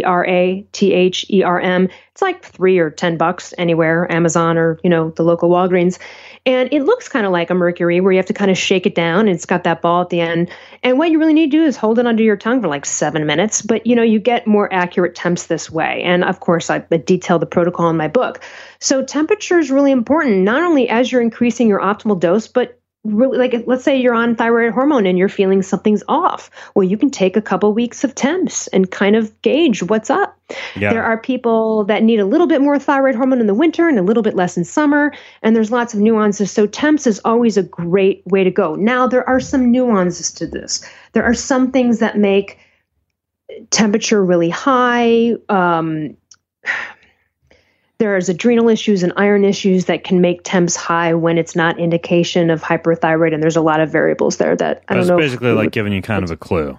Geratherm. It's like $3 or $10 anywhere, Amazon or, the local Walgreens. And it looks kind of like a mercury where you have to kind of shake it down and it's got that ball at the end. And what you really need to do is hold it under your tongue for like 7 minutes. But, you get more accurate temps this way. And of course, I detail the protocol in my book. So temperature is really important, not only as you're increasing your optimal dose, but really, like, let's say you're on thyroid hormone and you're feeling something's off. Well, you can take a couple weeks of temps and kind of gauge what's up. Yeah. There are people that need a little bit more thyroid hormone in the winter and a little bit less in summer. And there's lots of nuances. So temps is always a great way to go. Now, there are some nuances to this. There are some things that make temperature really high. There's adrenal issues and iron issues that can make temps high when it's not indication of hyperthyroid. And there's a lot of variables there that I don't know. It's basically like giving you kind of a clue.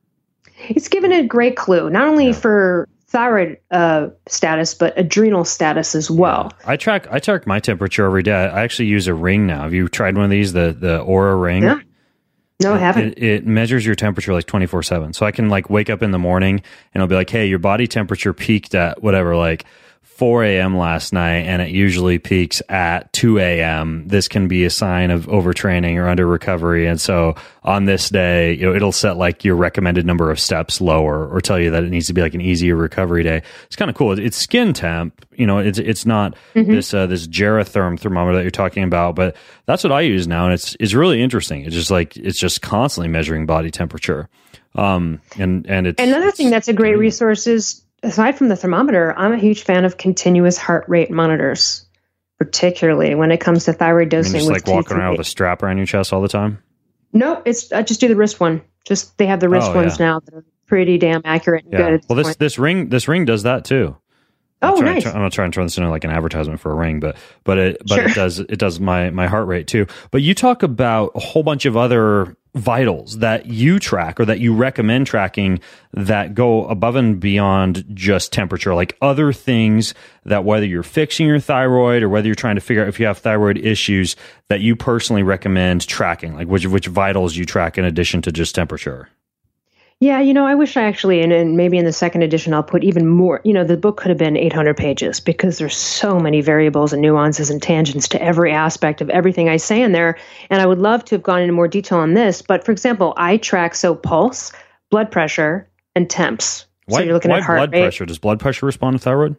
It's given a great clue, not only for thyroid status, but adrenal status as well. Yeah. I track my temperature every day. I actually use a ring now. Have you tried one of these, the Oura ring? Yeah. No, I haven't. It measures your temperature like 24/7. So I can like wake up in the morning and it'll be like, hey, your body temperature peaked at whatever, like 4 a.m. last night, and it usually peaks at 2 a.m. This can be a sign of overtraining or under recovery. And so on this day, it'll set like your recommended number of steps lower or tell you that it needs to be like an easier recovery day. It's kind of cool. It's skin temp, it's not this Geratherm thermometer that you're talking about, but that's what I use now. And it's really interesting. It's just constantly measuring body temperature. And it's another thing that's a great resource is, aside from the thermometer, I'm a huge fan of continuous heart rate monitors, particularly when it comes to thyroid dosing. Just like walking around with a strap around your chest all the time? No, I just do the wrist one. They have the wrist ones now that are pretty damn accurate and good. Well, this ring does that too. Nice. I'm not trying to turn this into like an advertisement for a ring, but it does my heart rate too. But you talk about a whole bunch of other vitals that you track or that you recommend tracking that go above and beyond just temperature, like other things that whether you're fixing your thyroid or whether you're trying to figure out if you have thyroid issues that you personally recommend tracking, like which vitals you track in addition to just temperature. Yeah, I wish I actually, and maybe in the second edition, I'll put even more. The book could have been 800 pages because there's so many variables and nuances and tangents to every aspect of everything I say in there. And I would love to have gone into more detail on this. But for example, I track pulse, blood pressure, and temps. So you're looking at heart rate. Blood pressure? Does blood pressure respond to thyroid?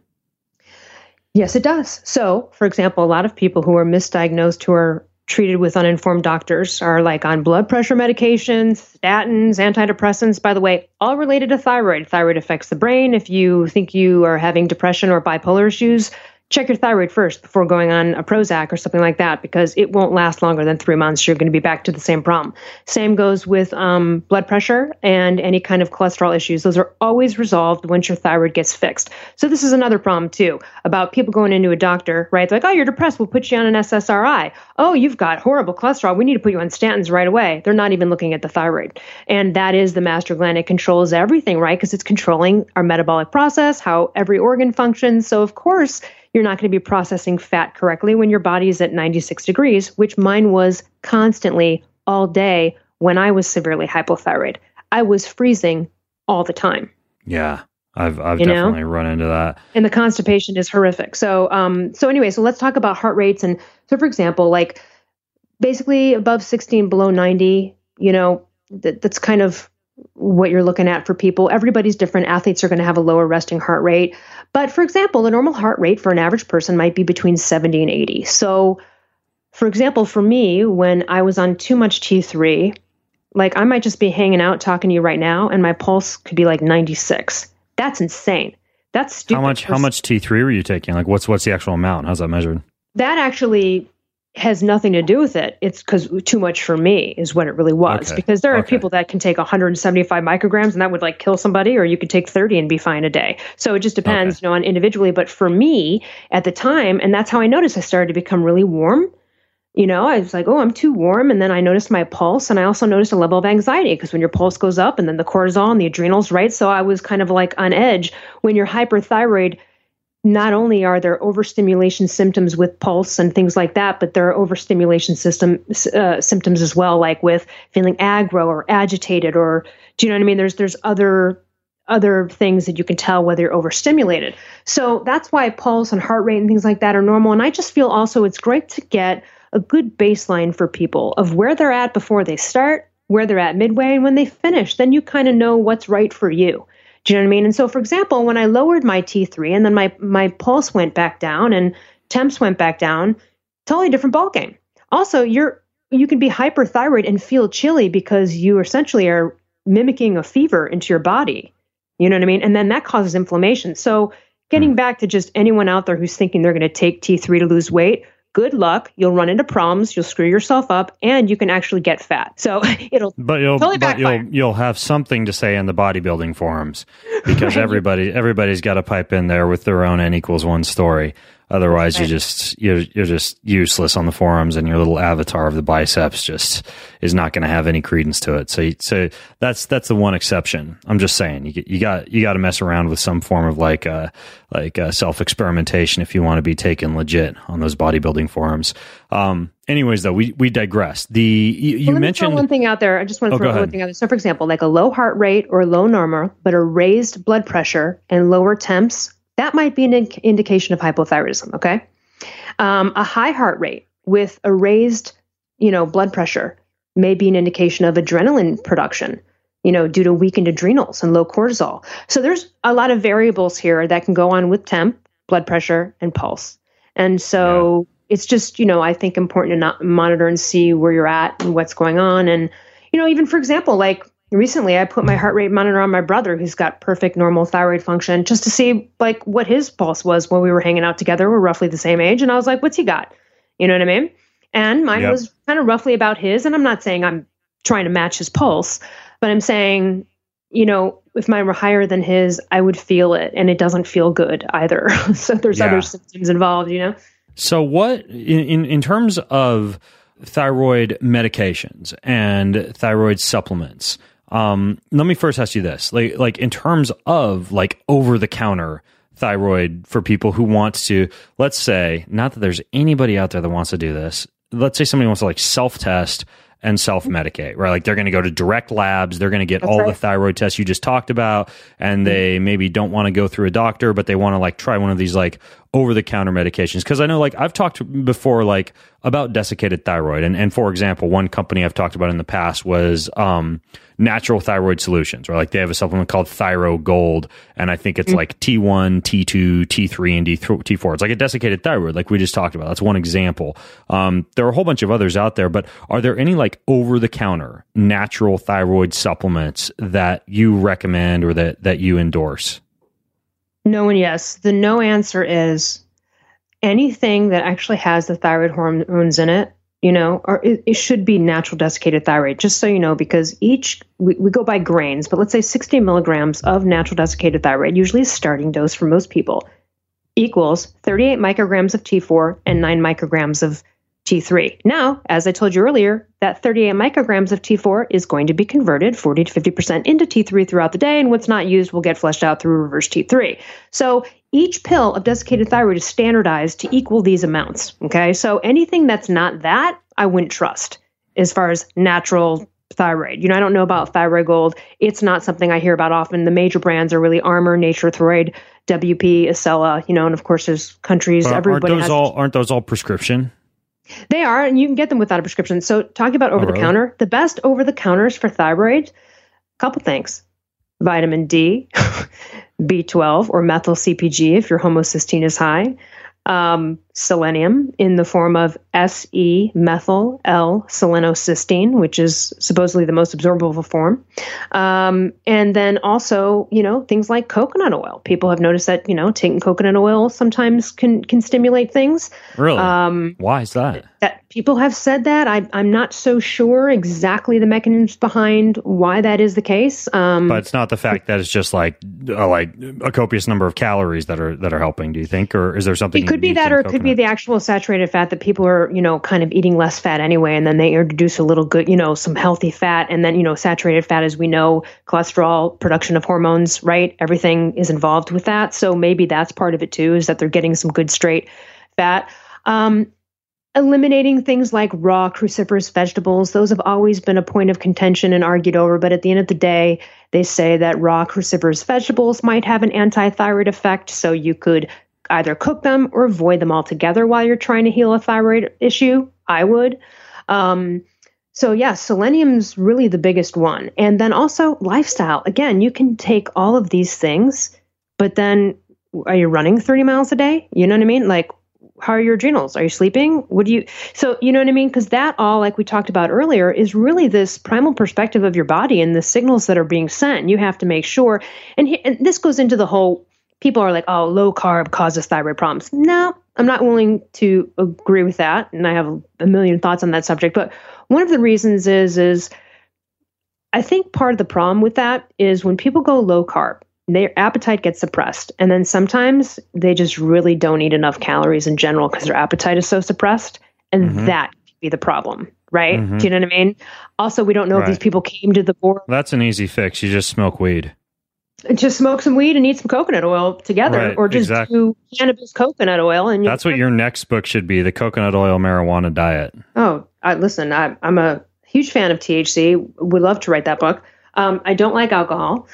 Yes, it does. So, for example, a lot of people who are misdiagnosed, who are treated with uninformed doctors, are like on blood pressure medications, statins, antidepressants, by the way, all related to thyroid. Thyroid affects the brain. If you think you are having depression or bipolar issues, check your thyroid first before going on a Prozac or something like that, because it won't last longer than 3 months. You're going to be back to the same problem. Same goes with blood pressure and any kind of cholesterol issues. Those are always resolved once your thyroid gets fixed. So this is another problem too, about people going into a doctor, right? They're like, oh, you're depressed. We'll put you on an SSRI. Oh, you've got horrible cholesterol. We need to put you on statins right away. They're not even looking at the thyroid. And that is the master gland. It controls everything, right? Because it's controlling our metabolic process, how every organ functions. So of course, you're not going to be processing fat correctly when your body is at 96 degrees, which mine was constantly all day when I was severely hypothyroid. I was freezing all the time. Yeah, I've definitely run into that. And the constipation is horrific. So anyway, so let's talk about heart rates. And so, for example, like basically above 60 and below 90, that's kind of what you're looking at for people. Everybody's different. Athletes are going to have a lower resting heart rate. But for example, the normal heart rate for an average person might be between 70 and 80. So for example, for me, when I was on too much T3, like I might just be hanging out talking to you right now and my pulse could be like 96. That's insane. That's stupid. How much T3 were you taking? Like what's the actual amount? How's that measured? That actually has nothing to do with it. It's because too much for me is what it really was. Okay. Because there are people that can take 175 micrograms and that would like kill somebody, or you could take 30 and be fine a day. So it just depends, on individually. But for me at the time, and that's how I noticed I started to become really warm. I was like, oh, I'm too warm. And then I noticed my pulse, and I also noticed a level of anxiety, because when your pulse goes up and then the cortisol and the adrenals, right? So I was kind of like on edge. When you're hyperthyroid, not only are there overstimulation symptoms with pulse and things like that, but there are overstimulation symptoms as well, like with feeling aggro or agitated, or do you know what I mean? There's other things that you can tell whether you're overstimulated. So that's why pulse and heart rate and things like that are normal. And I just feel also it's great to get a good baseline for people of where they're at before they start, where they're at midway, and when they finish. Then you kind of know what's right for you. Do you know what I mean? And so, for example, when I lowered my T3 and then my pulse went back down and temps went back down, totally different ballgame. Also, you can be hyperthyroid and feel chilly because you essentially are mimicking a fever into your body. You know what I mean? And then that causes inflammation. So getting back to just anyone out there who's thinking they're going to take T3 to lose weight, good luck. You'll run into problems. You'll screw yourself up, and you can actually get fat. So you'll have something to say in the bodybuilding forums, because everybody's got to pipe in there with their own N=1 story. Otherwise, you're just useless on the forums, and your little avatar of the biceps just is not going to have any credence to it. So that's the one exception. I'm just saying you got to mess around with some form of like self experimentation if you want to be taken legit on those bodybuilding forums. Anyways, though, we digress. You mentioned throw one thing out there. I just want to throw one thing out there. So, for example, like a low heart rate or low normal, but a raised blood pressure and lower temps. That might be an indication of hypothyroidism, okay? A high heart rate with a raised, blood pressure may be an indication of adrenaline production, due to weakened adrenals and low cortisol. So there's a lot of variables here that can go on with temp, blood pressure, and pulse. And so it's just, I think important to not monitor and see where you're at and what's going on. And, even for example, like, recently, I put my heart rate monitor on my brother, who's got perfect normal thyroid function, just to see like what his pulse was when we were hanging out together. We're roughly the same age. And I was like, what's he got? You know what I mean? And mine was kind of roughly about his. And I'm not saying I'm trying to match his pulse, but I'm saying, if mine were higher than his, I would feel it. And it doesn't feel good either. So there's other symptoms involved, So what, in terms of thyroid medications and thyroid supplements, let me first ask you this, like in terms of like over the counter thyroid for people who want to, let's say, not that there's anybody out there that wants to do this. Let's say somebody wants to like self-test and self-medicate, right? Like they're going to go to direct labs. They're going to get the thyroid tests you just talked about, and they maybe don't want to go through a doctor, but they want to like try one of these like over-the-counter medications. Because I know like I've talked before like about desiccated thyroid. And for example, one company I've talked about in the past was Natural Thyroid Solutions, or like they have a supplement called Thyro Gold, and I think it's like T1, T2, T3, and T4. It's like a desiccated thyroid, like we just talked about. That's one example. There are a whole bunch of others out there, but are there any like over-the-counter natural thyroid supplements that you recommend or that you endorse? No and yes. The no answer is anything that actually has the thyroid hormones in it, or it should be natural desiccated thyroid, just so you know, because we go by grains, but let's say 60 milligrams of natural desiccated thyroid, usually a starting dose for most people, equals 38 micrograms of T4 and 9 micrograms of T3. Now, as I told you earlier, that 38 micrograms of T4 is going to be converted 40 to 50% into T3 throughout the day, and what's not used will get flushed out through reverse T3. So each pill of desiccated thyroid is standardized to equal these amounts. Okay, so anything that's not that, I wouldn't trust as far as natural thyroid. I don't know about Thyroid Gold. It's not something I hear about often. The major brands are really Armour, Nature Throid, WP, Acela, and of course there's countries, everybody aren't those all prescription? They are, and you can get them without a prescription. So talking about over-the-counter, the best over-the-counters for thyroid, a couple things. Vitamin D, B12, or methyl CPG if your homocysteine is high. Selenium in the form of S-E-methyl L-selenocysteine, which is supposedly the most absorbable form. And then also, things like coconut oil. People have noticed that, taking coconut oil sometimes can stimulate things. Really? Why is that? That people have said that. I'm not so sure exactly the mechanisms behind why that is the case. But it's not the fact that it's just like a copious number of calories that are helping, do you think? Or is there something? It could be that, or it could be the actual saturated fat that people are, kind of eating less fat anyway, and then they introduce a little good, some healthy fat, and then, saturated fat, as we know, cholesterol, production of hormones, right? Everything is involved with that. So maybe that's part of it too, is that they're getting some good straight fat. Eliminating things like raw cruciferous vegetables, those have always been a point of contention and argued over, but at the end of the day, they say that raw cruciferous vegetables might have an anti-thyroid effect, so you could either cook them or avoid them altogether while you're trying to heal a thyroid issue. I would. So yeah, selenium's really the biggest one. And then also lifestyle. Again, you can take all of these things, but then are you running 30 miles a day? You know what I mean? Like, how are your adrenals? Are you sleeping? So you know what I mean? Because that all, like we talked about earlier, is really this primal perspective of your body and the signals that are being sent. You have to make sure, and this goes into the whole, people are like, oh, low carb causes thyroid problems. No, I'm not willing to agree with that. And I have a million thoughts on that subject. But one of the reasons is I think part of the problem with that is when people go low carb, their appetite gets suppressed. And then sometimes they just really don't eat enough calories in general because their appetite is so suppressed. And that could be the problem, right? Do you know what I mean? Also, we don't know if these people came to the board. That's an easy fix. You just smoke weed. Just smoke some weed and eat some coconut oil together, or just do cannabis coconut oil. And that's what your next book should be, the coconut oil marijuana diet. Oh, listen, I'm a huge fan of THC. Would love to write that book. I don't like alcohol,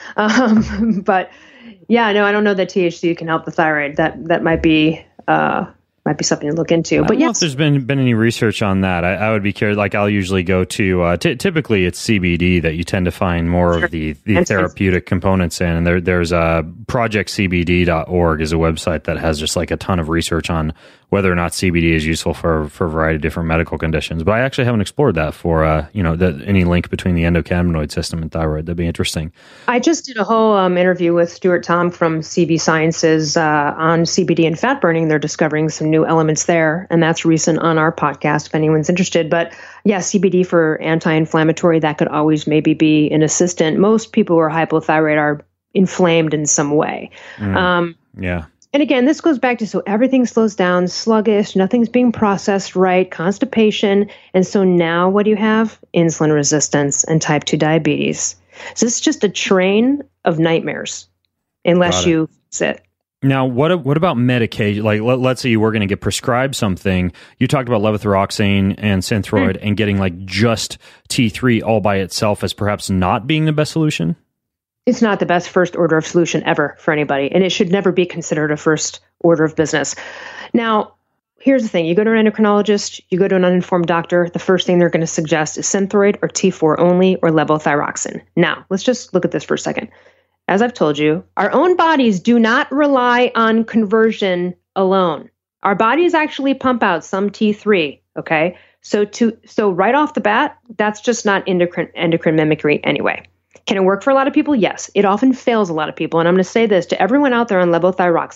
but yeah, no, I don't know that THC can help the thyroid. That might be something to look into. But I don't know if there's been any research on that. I would be curious. Like, I'll usually go to typically it's CBD that you tend to find more of the therapeutic components in. And there's projectcbd.org is a website that has just like a ton of research on whether or not CBD is useful for a variety of different medical conditions. But I actually haven't explored that for any link between the endocannabinoid system and thyroid. That'd be interesting. I just did a whole interview with Stuart Tom from CB Sciences on CBD and fat burning. They're discovering some new elements there, and that's recent on our podcast if anyone's interested. But yeah, CBD for anti-inflammatory, that could always maybe be an assistant. Most people who are hypothyroid are inflamed in some way. Yeah. And again, this goes back to, so everything slows down, sluggish, nothing's being processed right, constipation. And so now what do you have? Insulin resistance and type 2 diabetes. So this is just a train of nightmares unless you fix it. Now, what about medication? Like, let's say you were going to get prescribed something. You talked about levothyroxine and Synthroid and getting like just T3 all by itself as perhaps not being the best solution? It's not the best first order of solution ever for anybody, and it should never be considered a first order of business. Now, here's the thing. You go to an endocrinologist, you go to an uninformed doctor, the first thing they're going to suggest is Synthroid or T4 only or levothyroxine. Now, let's just look at this for a second. As I've told you, our own bodies do not rely on conversion alone. Our bodies actually pump out some T3, okay? So right off the bat, that's just not endocrine mimicry anyway. Can it work for a lot of people? Yes. It often fails a lot of people. And I'm going to say this to everyone out there on levothyroxine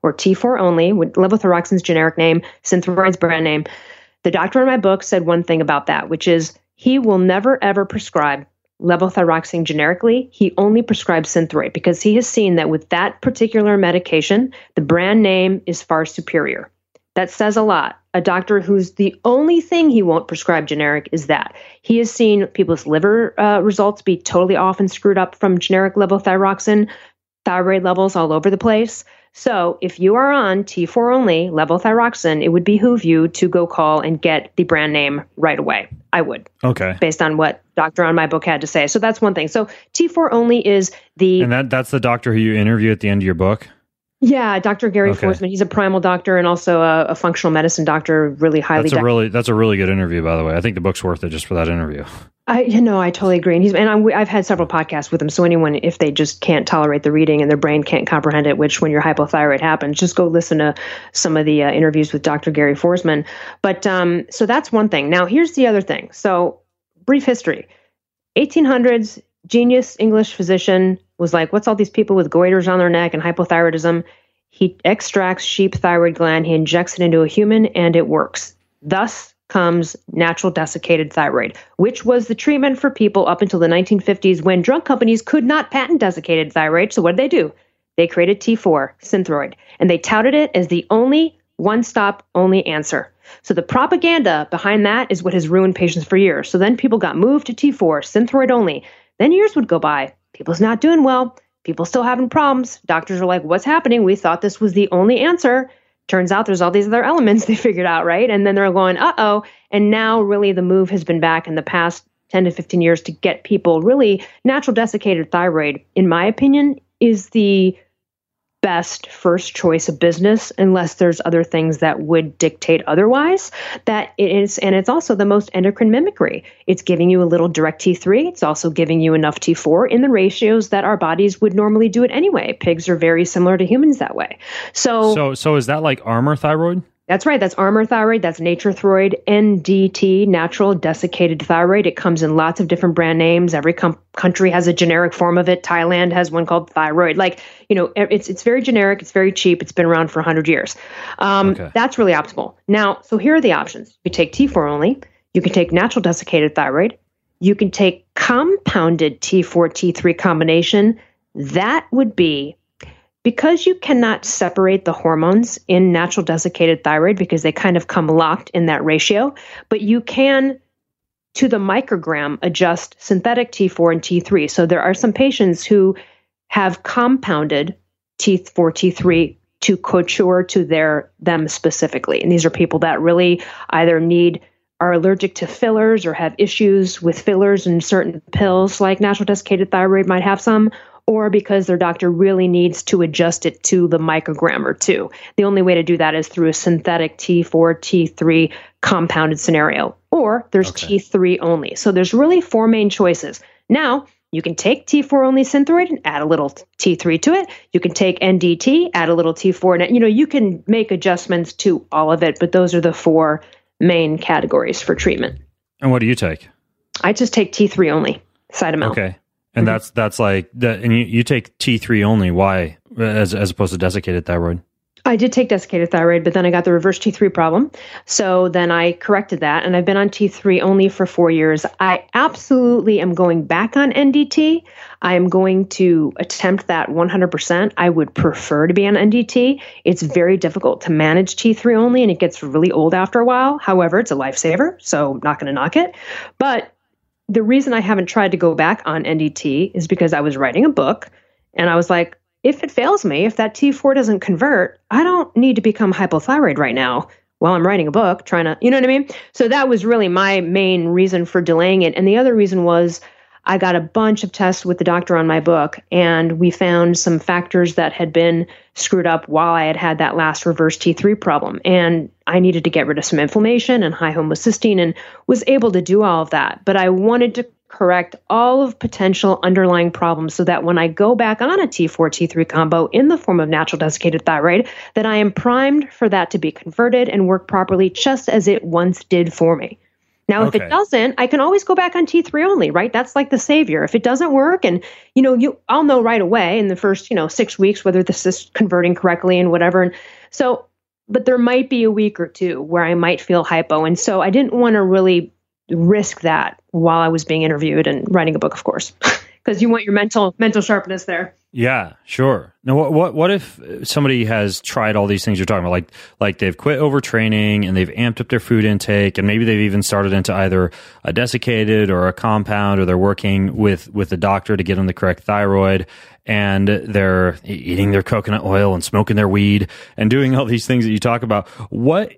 or T4 only, with levothyroxine's generic name, Synthroid's brand name. The doctor in my book said one thing about that, which is he will never, ever prescribe levothyroxine generically. He only prescribes Synthroid because he has seen that with that particular medication, the brand name is far superior. That says a lot. A doctor who's the only thing he won't prescribe generic is that. He has seen people's liver results be totally off and screwed up from generic levothyroxine, thyroid levels all over the place. So if you are on T4 only levothyroxine, it would behoove you to go call and get the brand name right away. I would. Okay. Based on what doctor on my book had to say. So that's one thing. So T4 only is the... And that's the doctor who you interview at the end of your book? Yeah, Dr. Gary Forsman. He's a primal doctor and also a functional medicine doctor, really highly... That's a really good interview, by the way. I think the book's worth it just for that interview. I totally agree. And I've had several podcasts with him. So anyone, if they just can't tolerate the reading and their brain can't comprehend it, which when you're hypothyroid happens, just go listen to some of the interviews with Dr. Gary Forsman. But so that's one thing. Now, here's the other thing. So brief history. 1800s, genius English physician was like, what's all these people with goiters on their neck and hypothyroidism? He extracts sheep thyroid gland, he injects it into a human, and it works. Thus comes natural desiccated thyroid, which was the treatment for people up until the 1950s when drug companies could not patent desiccated thyroid. So what did they do? They created T4, Synthroid, and they touted it as the only one-stop only answer. So the propaganda behind that is what has ruined patients for years. So then people got moved to T4, Synthroid only. Then years would go by. People's not doing well. People still having problems. Doctors are like, what's happening? We thought this was the only answer. Turns out there's all these other elements they figured out, right? And then they're going, uh-oh. And now really the move has been back in the past 10 to 15 years to get people really natural desiccated thyroid, in my opinion, is the best first choice of business unless there's other things that would dictate otherwise. That it is, and it's also the most endocrine mimicry. It's giving you a little direct T3. It's also giving you enough T4 in the ratios that our bodies would normally do it anyway. Pigs are very similar to humans that way. So is that like Armour thyroid? That's right. That's Armour thyroid. That's Nature Thyroid, NDT, natural desiccated thyroid. It comes in lots of different brand names. Every country has a generic form of it. Thailand has one called thyroid. It's very generic. It's very cheap. It's been around for 100 years. That's really optimal. Now, so here are the options. You take T4 only. You can take natural desiccated thyroid. You can take compounded T4, T3 combination. That would be... Because you cannot separate the hormones in natural desiccated thyroid because they kind of come locked in that ratio, but you can, to the microgram, adjust synthetic T4 and T3. So there are some patients who have compounded T4, T3 to couture to them specifically. And these are people that really either are allergic to fillers or have issues with fillers and certain pills like natural desiccated thyroid might have some, or because their doctor really needs to adjust it to the microgram or two. The only way to do that is through a synthetic T4, T3 compounded scenario, or there's T3 only. So there's really four main choices. Now, you can take T4 only Synthroid and add a little T3 to it. You can take NDT, add a little T4, and you can make adjustments to all of it, but those are the four main categories for treatment. And what do you take? I just take T3 only, Cytomel. Okay. And that's like that. And you take T3 only. Why, as opposed to desiccated thyroid? I did take desiccated thyroid, but then I got the reverse T3 problem. So then I corrected that, and I've been on T3 only for 4 years. I absolutely am going back on NDT. I am going to attempt that 100%. I would prefer to be on NDT. It's very difficult to manage T3 only, and it gets really old after a while. However, it's a lifesaver, so I'm not going to knock it. But the reason I haven't tried to go back on NDT is because I was writing a book and I was like, if it fails me, if that T4 doesn't convert, I don't need to become hypothyroid right now while I'm writing a book, trying to, you know what I mean? So that was really my main reason for delaying it. And the other reason was I got a bunch of tests with the doctor on my book, and we found some factors that had been screwed up while I had that last reverse T3 problem. And I needed to get rid of some inflammation and high homocysteine and was able to do all of that. But I wanted to correct all of potential underlying problems so that when I go back on a T4, T3 combo in the form of natural desiccated thyroid, that I am primed for that to be converted and work properly just as it once did for me. Now, if Okay. it doesn't, I can always go back on T3 only, right? That's like the savior. If it doesn't work, and I'll know right away in the first 6 weeks whether this is converting correctly and whatever. And so, but there might be a week or two where I might feel hypo, and so I didn't want to really risk that while I was being interviewed and writing a book, of course, because you want your mental sharpness there. Yeah, sure. Now, what if somebody has tried all these things you're talking about, like they've quit overtraining and they've amped up their food intake, and maybe they've even started into either a desiccated or a compound, or they're working with a doctor to get them the correct thyroid, and they're eating their coconut oil and smoking their weed and doing all these things that you talk about. What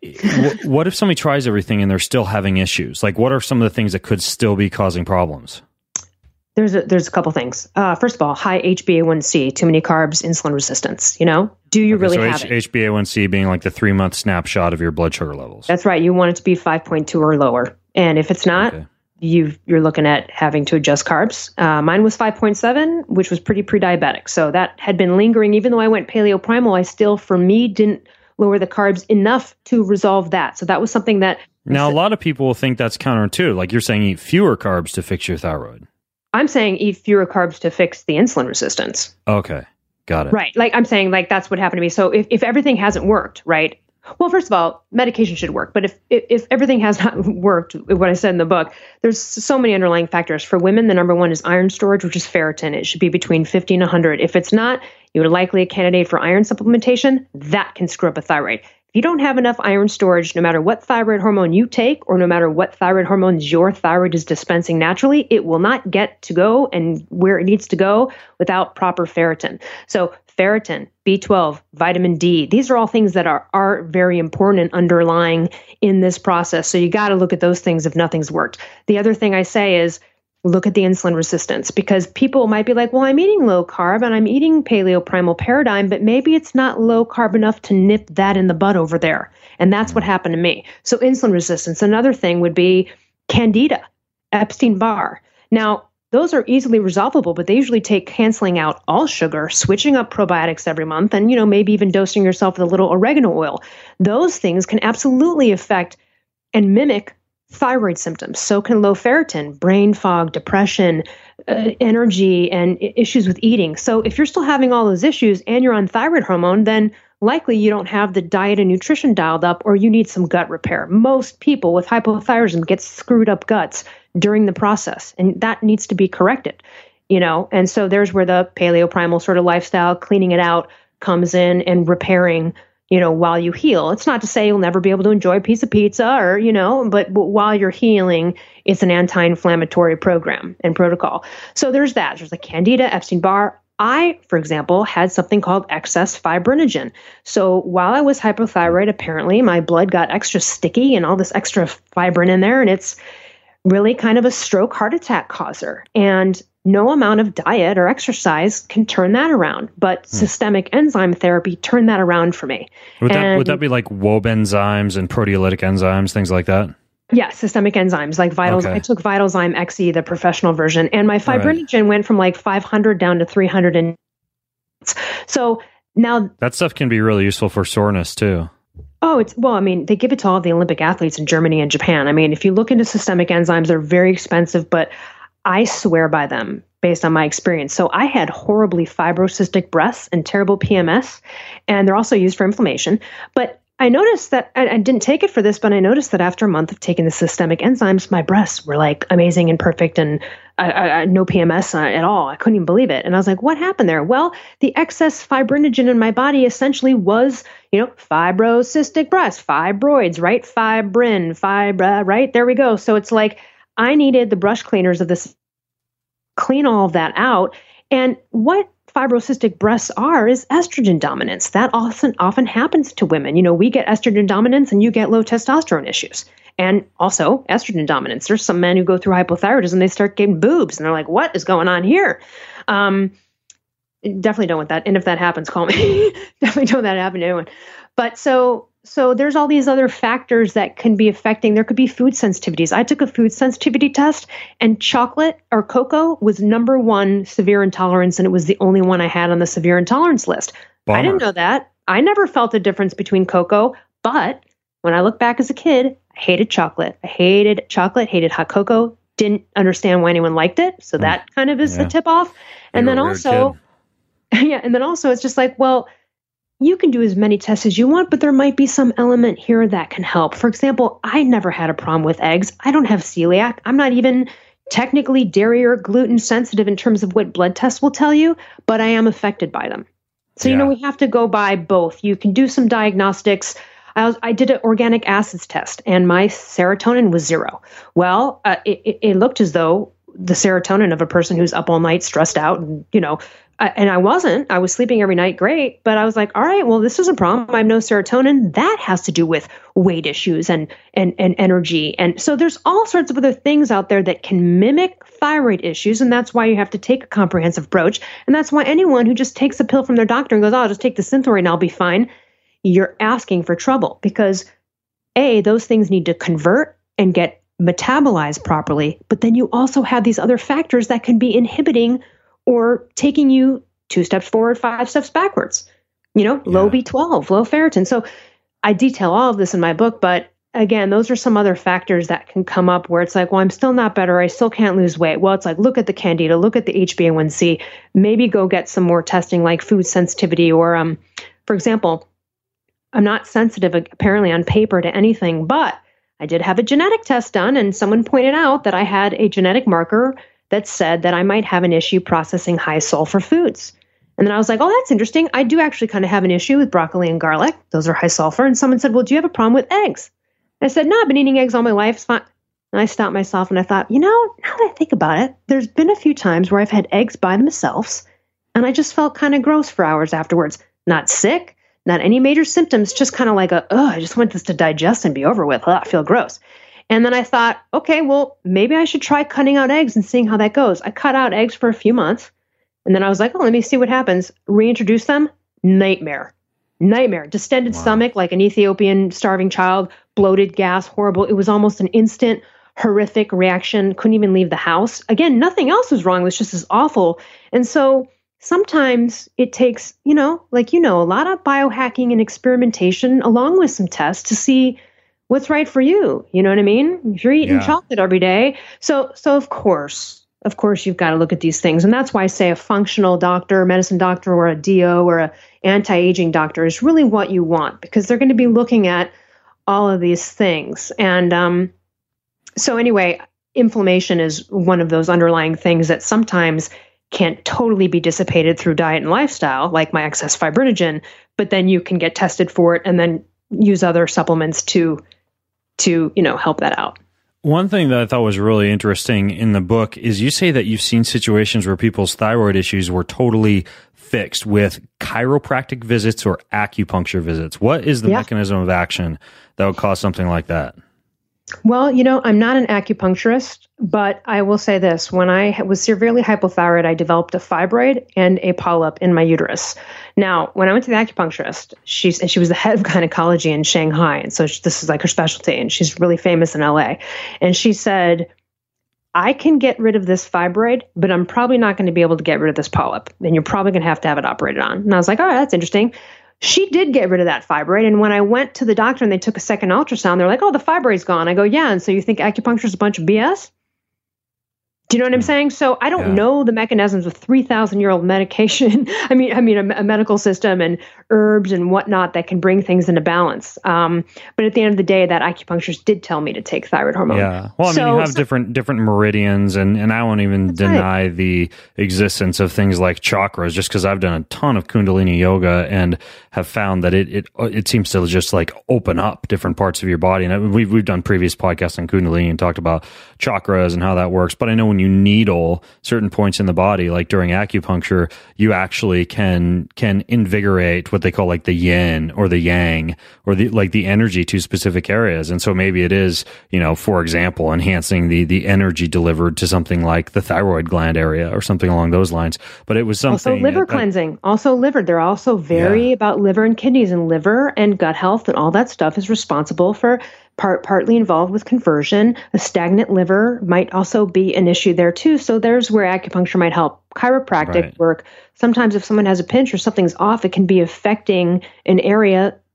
if somebody tries everything and they're still having issues? Like, what are some of the things that could still be causing problems? There's a couple things. First of all, high HbA1c, too many carbs, insulin resistance. Do you really have it? HbA1c being like the 3-month snapshot of your blood sugar levels. That's right. You want it to be 5.2 or lower. And if it's not, you're looking at having to adjust carbs. Mine was 5.7, which was pretty pre-diabetic. So that had been lingering. Even though I went paleo primal, I still, for me, didn't lower the carbs enough to resolve that. So that was something that... Now, a lot of people will think that's counterintuitive. Like you're saying, eat fewer carbs to fix your thyroid. I'm saying eat fewer carbs to fix the insulin resistance. Okay. Got it. Right. Like I'm saying, like that's what happened to me. So if everything hasn't worked, right? Well, first of all, medication should work. But if everything has not worked, what I said in the book, there's so many underlying factors. For women, the number one is iron storage, which is ferritin. It should be between 50 and 100. If it's not, you're likely a candidate for iron supplementation. That can screw up a thyroid. If you don't have enough iron storage, no matter what thyroid hormone you take, or no matter what thyroid hormones your thyroid is dispensing naturally, it will not get to go and where it needs to go without proper ferritin. So ferritin, B12, vitamin D, these are all things that are very important and underlying in this process. So you got to look at those things if nothing's worked. The other thing I say is, look at the insulin resistance, because people might be like, well, I'm eating low carb and I'm eating paleo primal paradigm, but maybe it's not low carb enough to nip that in the bud over there. And that's what happened to me. So insulin resistance. Another thing would be Candida, Epstein-Barr. Now, those are easily resolvable, but they usually take canceling out all sugar, switching up probiotics every month, and maybe even dosing yourself with a little oregano oil. Those things can absolutely affect and mimic thyroid symptoms. So can low ferritin, brain fog, depression, energy, and issues with eating. So if you're still having all those issues and you're on thyroid hormone, then likely you don't have the diet and nutrition dialed up, or you need some gut repair. Most people with hypothyroidism get screwed up guts during the process, and that needs to be corrected. And so there's where the paleo primal sort of lifestyle, cleaning it out, comes in and repairing while you heal. It's not to say you'll never be able to enjoy a piece of pizza but while you're healing, it's an anti-inflammatory program and protocol. So there's that. There's like Candida, Epstein-Barr. I, for example, had something called excess fibrinogen. So while I was hypothyroid, apparently my blood got extra sticky and all this extra fibrin in there, and it's really kind of a stroke heart attack causer. And no amount of diet or exercise can turn that around, but systemic enzyme therapy turned that around for me. Would that be like WOB enzymes and proteolytic enzymes, things like that? Yeah, systemic enzymes like Vitals. Okay. I took Vitalzyme XE, the professional version, and my fibrinogen went from like 500 down to 300. And so now that stuff can be really useful for soreness too. Oh, they give it to all the Olympic athletes in Germany and Japan. I mean, if you look into systemic enzymes, they're very expensive, but I swear by them based on my experience. So I had horribly fibrocystic breasts and terrible PMS, and they're also used for inflammation. But I noticed that, I didn't take it for this, but I noticed that after a month of taking the systemic enzymes, my breasts were like amazing and perfect, and no PMS at all. I couldn't even believe it. And I was like, what happened there? Well, the excess fibrinogen in my body essentially was, fibrocystic breasts, fibroids, right? Fibrin, right? There we go. So it's like, I needed the brush cleaners of this, clean all of that out. And what fibrocystic breasts are is estrogen dominance. That often happens to women. We get estrogen dominance and you get low testosterone issues. And also estrogen dominance. There's some men who go through hypothyroidism, they start getting boobs and they're like, what is going on here? Definitely don't want that. And if that happens, call me. Definitely don't want that to happen to anyone. But so there's all these other factors that can be affecting. There could be food sensitivities. I took a food sensitivity test, and chocolate or cocoa was number one severe intolerance, and it was the only one I had on the severe intolerance list. Bummer. I didn't know that. I never felt a difference between cocoa, but when I look back as a kid, I hated chocolate. Hated hot cocoa. Didn't understand why anyone liked it. So that kind of is the tip off. And then also, and then also it's just like, well, you can do as many tests as you want, but there might be some element here that can help. For example, I never had a problem with eggs. I don't have celiac. I'm not even technically dairy or gluten sensitive in terms of what blood tests will tell you, but I am affected by them. So, we have to go by both. You can do some diagnostics. I did an organic acids test and my serotonin was 0. Well, it looked as though the serotonin of a person who's up all night, stressed out, and, and I wasn't. I was sleeping every night, great. But I was like, all right, well, this is a problem. I have no serotonin. That has to do with weight issues and energy. And so there's all sorts of other things out there that can mimic thyroid issues. And that's why you have to take a comprehensive approach. And that's why anyone who just takes a pill from their doctor and goes, oh, I'll just take the Synthroid and I'll be fine, you're asking for trouble because those things need to convert and get metabolized properly. But then you also have these other factors that can be inhibiting or taking you 2 steps forward, 5 steps backwards, low B12, low ferritin. So I detail all of this in my book, but again, those are some other factors that can come up where it's like, well, I'm still not better. I still can't lose weight. Well, it's like, look at the Candida, look at the HbA1c, maybe go get some more testing like food sensitivity or, for example, I'm not sensitive apparently on paper to anything, but I did have a genetic test done and someone pointed out that I had a genetic marker that said that I might have an issue processing high sulfur foods. And then I was like, oh, that's interesting. I do actually kind of have an issue with broccoli and garlic. Those are high sulfur. And someone said, well, do you have a problem with eggs? I said, no, I've been eating eggs all my life. It's fine. And I stopped myself and I thought, now that I think about it, there's been a few times where I've had eggs by themselves and I just felt kind of gross for hours afterwards. Not sick, not any major symptoms, just kind of like I just want this to digest and be over with. I feel gross. And then I thought, okay, well, maybe I should try cutting out eggs and seeing how that goes. I cut out eggs for a few months. And then I was like, oh, let me see what happens. Reintroduce them. Nightmare. Distended stomach, like an Ethiopian starving child, bloated, gas, horrible. It was almost an instant, horrific reaction. Couldn't even leave the house. Again, nothing else was wrong. It was just as awful. And so sometimes it takes, a lot of biohacking and experimentation along with some tests to see what's right for you. You know what I mean? If you're eating chocolate every day. So of course, you've got to look at these things. And that's why I say a functional doctor, medicine doctor, or a DO or a anti-aging doctor is really what you want because they're going to be looking at all of these things. And so anyway, inflammation is one of those underlying things that sometimes can't totally be dissipated through diet and lifestyle, like my excess fibrinogen, but then you can get tested for it and then use other supplements to help that out. One thing that I thought was really interesting in the book is you say that you've seen situations where people's thyroid issues were totally fixed with chiropractic visits or acupuncture visits. What is the mechanism of action that would cause something like that? Well, I'm not an acupuncturist, but I will say this. When I was severely hypothyroid, I developed a fibroid and a polyp in my uterus. Now, when I went to the acupuncturist, she was the head of gynecology in Shanghai. And so this is like her specialty, and she's really famous in LA. And she said, I can get rid of this fibroid, but I'm probably not going to be able to get rid of this polyp. And you're probably going to have it operated on. And I was like, all right, that's interesting. She did get rid of that fibroid. And when I went to the doctor and they took a second ultrasound, they're like, oh, the fibroid's gone. I go, yeah. And so you think acupuncture is a bunch of BS? Do you know what I'm saying? So I don't know the mechanisms of 3,000-year-old medication. I mean, a medical system and herbs and whatnot that can bring things into balance. But at the end of the day, that acupuncturist did tell me to take thyroid hormone. Yeah. Well, you have different meridians, and I won't even deny the existence of things like chakras, just because I've done a ton of Kundalini yoga and have found that it seems to just like open up different parts of your body. And we've done previous podcasts on Kundalini and talked about chakras and how that works. But I know when you needle certain points in the body, like during acupuncture, you actually can invigorate what they call like the yin or the yang or the energy to specific areas. And so maybe it is, for example, enhancing the energy delivered to something like the thyroid gland area or something along those lines. But it was something also liver cleansing, also liver. They're also very about liver and kidneys, and liver and gut health and all that stuff is responsible for partly involved with conversion. A stagnant liver might also be an issue there too. So there's where acupuncture might help. Chiropractic work. Sometimes if someone has a pinch or something's off, it can be affecting an area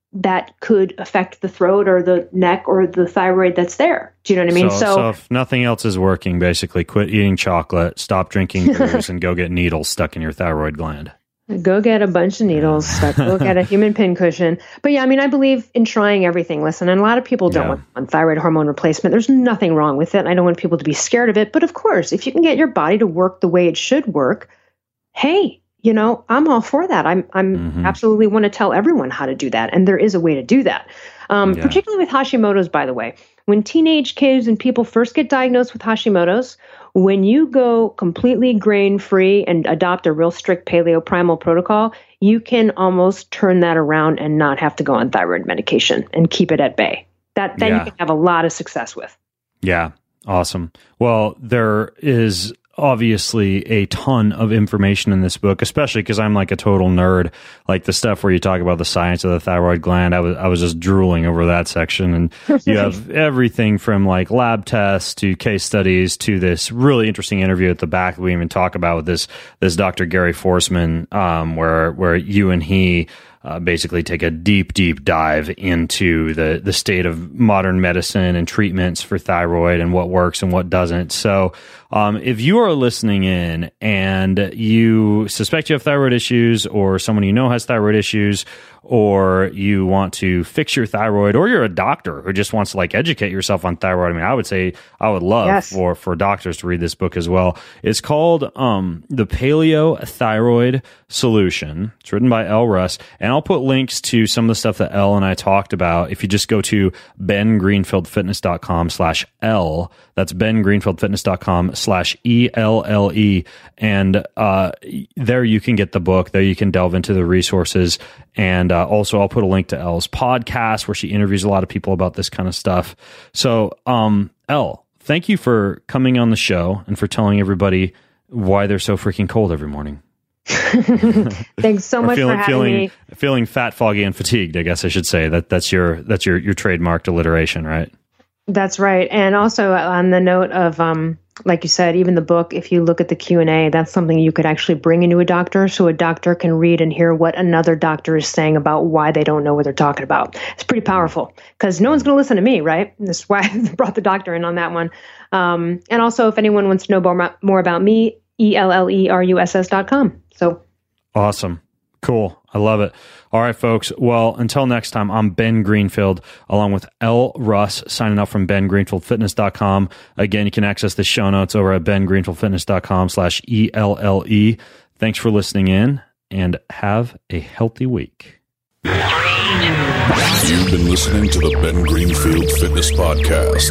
that could affect the throat or the neck or the thyroid that's there. Do you know what I mean? So if nothing else is working, basically quit eating chocolate, stop drinking booze, and go get needles stuck in your thyroid gland. Go get a bunch of needles stuck. Go get a human pincushion. But yeah, I mean, I believe in trying everything. Listen, and a lot of people don't want thyroid hormone replacement. There's nothing wrong with it. I don't want people to be scared of it. But of course, if you can get your body to work the way it should work, hey, you know, I'm all for that. I'm absolutely want to tell everyone how to do that. And there is a way to do that. Particularly with Hashimoto's, by the way. When teenage kids and people first get diagnosed with Hashimoto's, when you go completely grain-free and adopt a real strict paleo-primal protocol, you can almost turn that around and not have to go on thyroid medication and keep it at bay. Then you can have a lot of success with. Yeah, awesome. Well, there is obviously a ton of information in this book, especially because I'm like a total nerd. Like the stuff where you talk about the science of the thyroid gland, I was just drooling over that section. And you have everything from like lab tests to case studies to this really interesting interview at the back that we even talk about with this Dr. Gary Forsman, where you and he basically take a deep dive into the state of modern medicine and treatments for thyroid and what works and what doesn't. So if you are listening in and you suspect you have thyroid issues, or someone you know has thyroid issues, or you want to fix your thyroid, or you're a doctor who just wants to like educate yourself on thyroid, I mean, I would say I would love for doctors to read this book as well. It's called The Paleo Thyroid Solution. It's written by Elle Russ, and I'll put links to some of the stuff that Elle and I talked about. If you just go to bengreenfieldfitness.com/Elle, that's bengreenfieldfitness.com/ELLE, and there you can get the book. There you can delve into the resources. And also, I'll put a link to Elle's podcast where she interviews a lot of people about this kind of stuff. So, Elle, thank you for coming on the show and for telling everybody why they're so freaking cold every morning. Thanks so much for having me. Feeling fat, foggy, and fatigued, I guess I should say. That's your trademarked alliteration, right? That's right. And also on the note of, like you said, even the book, if you look at the Q&A, that's something you could actually bring into a doctor so a doctor can read and hear what another doctor is saying about why they don't know what they're talking about. It's pretty powerful because no one's going to listen to me, right? That's why I brought the doctor in on that one. And also, if anyone wants to know more about me, ELLERUSS.com. So awesome. Cool. I love it. All right, folks. Well, until next time, I'm Ben Greenfield, along with Elle Russ, signing off from bengreenfieldfitness.com. Again, you can access the show notes over at bengreenfieldfitness.com/ELLE. Thanks for listening in, and have a healthy week. You've been listening to the Ben Greenfield Fitness Podcast.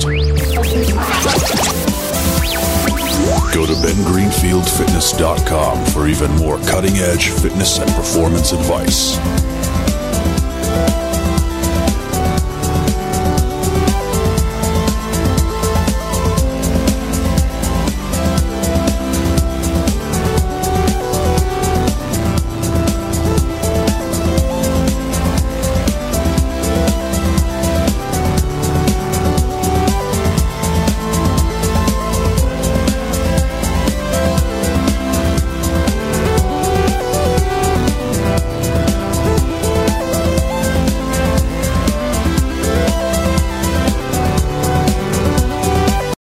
Go to bengreenfieldfitness.com for even more cutting-edge fitness and performance advice.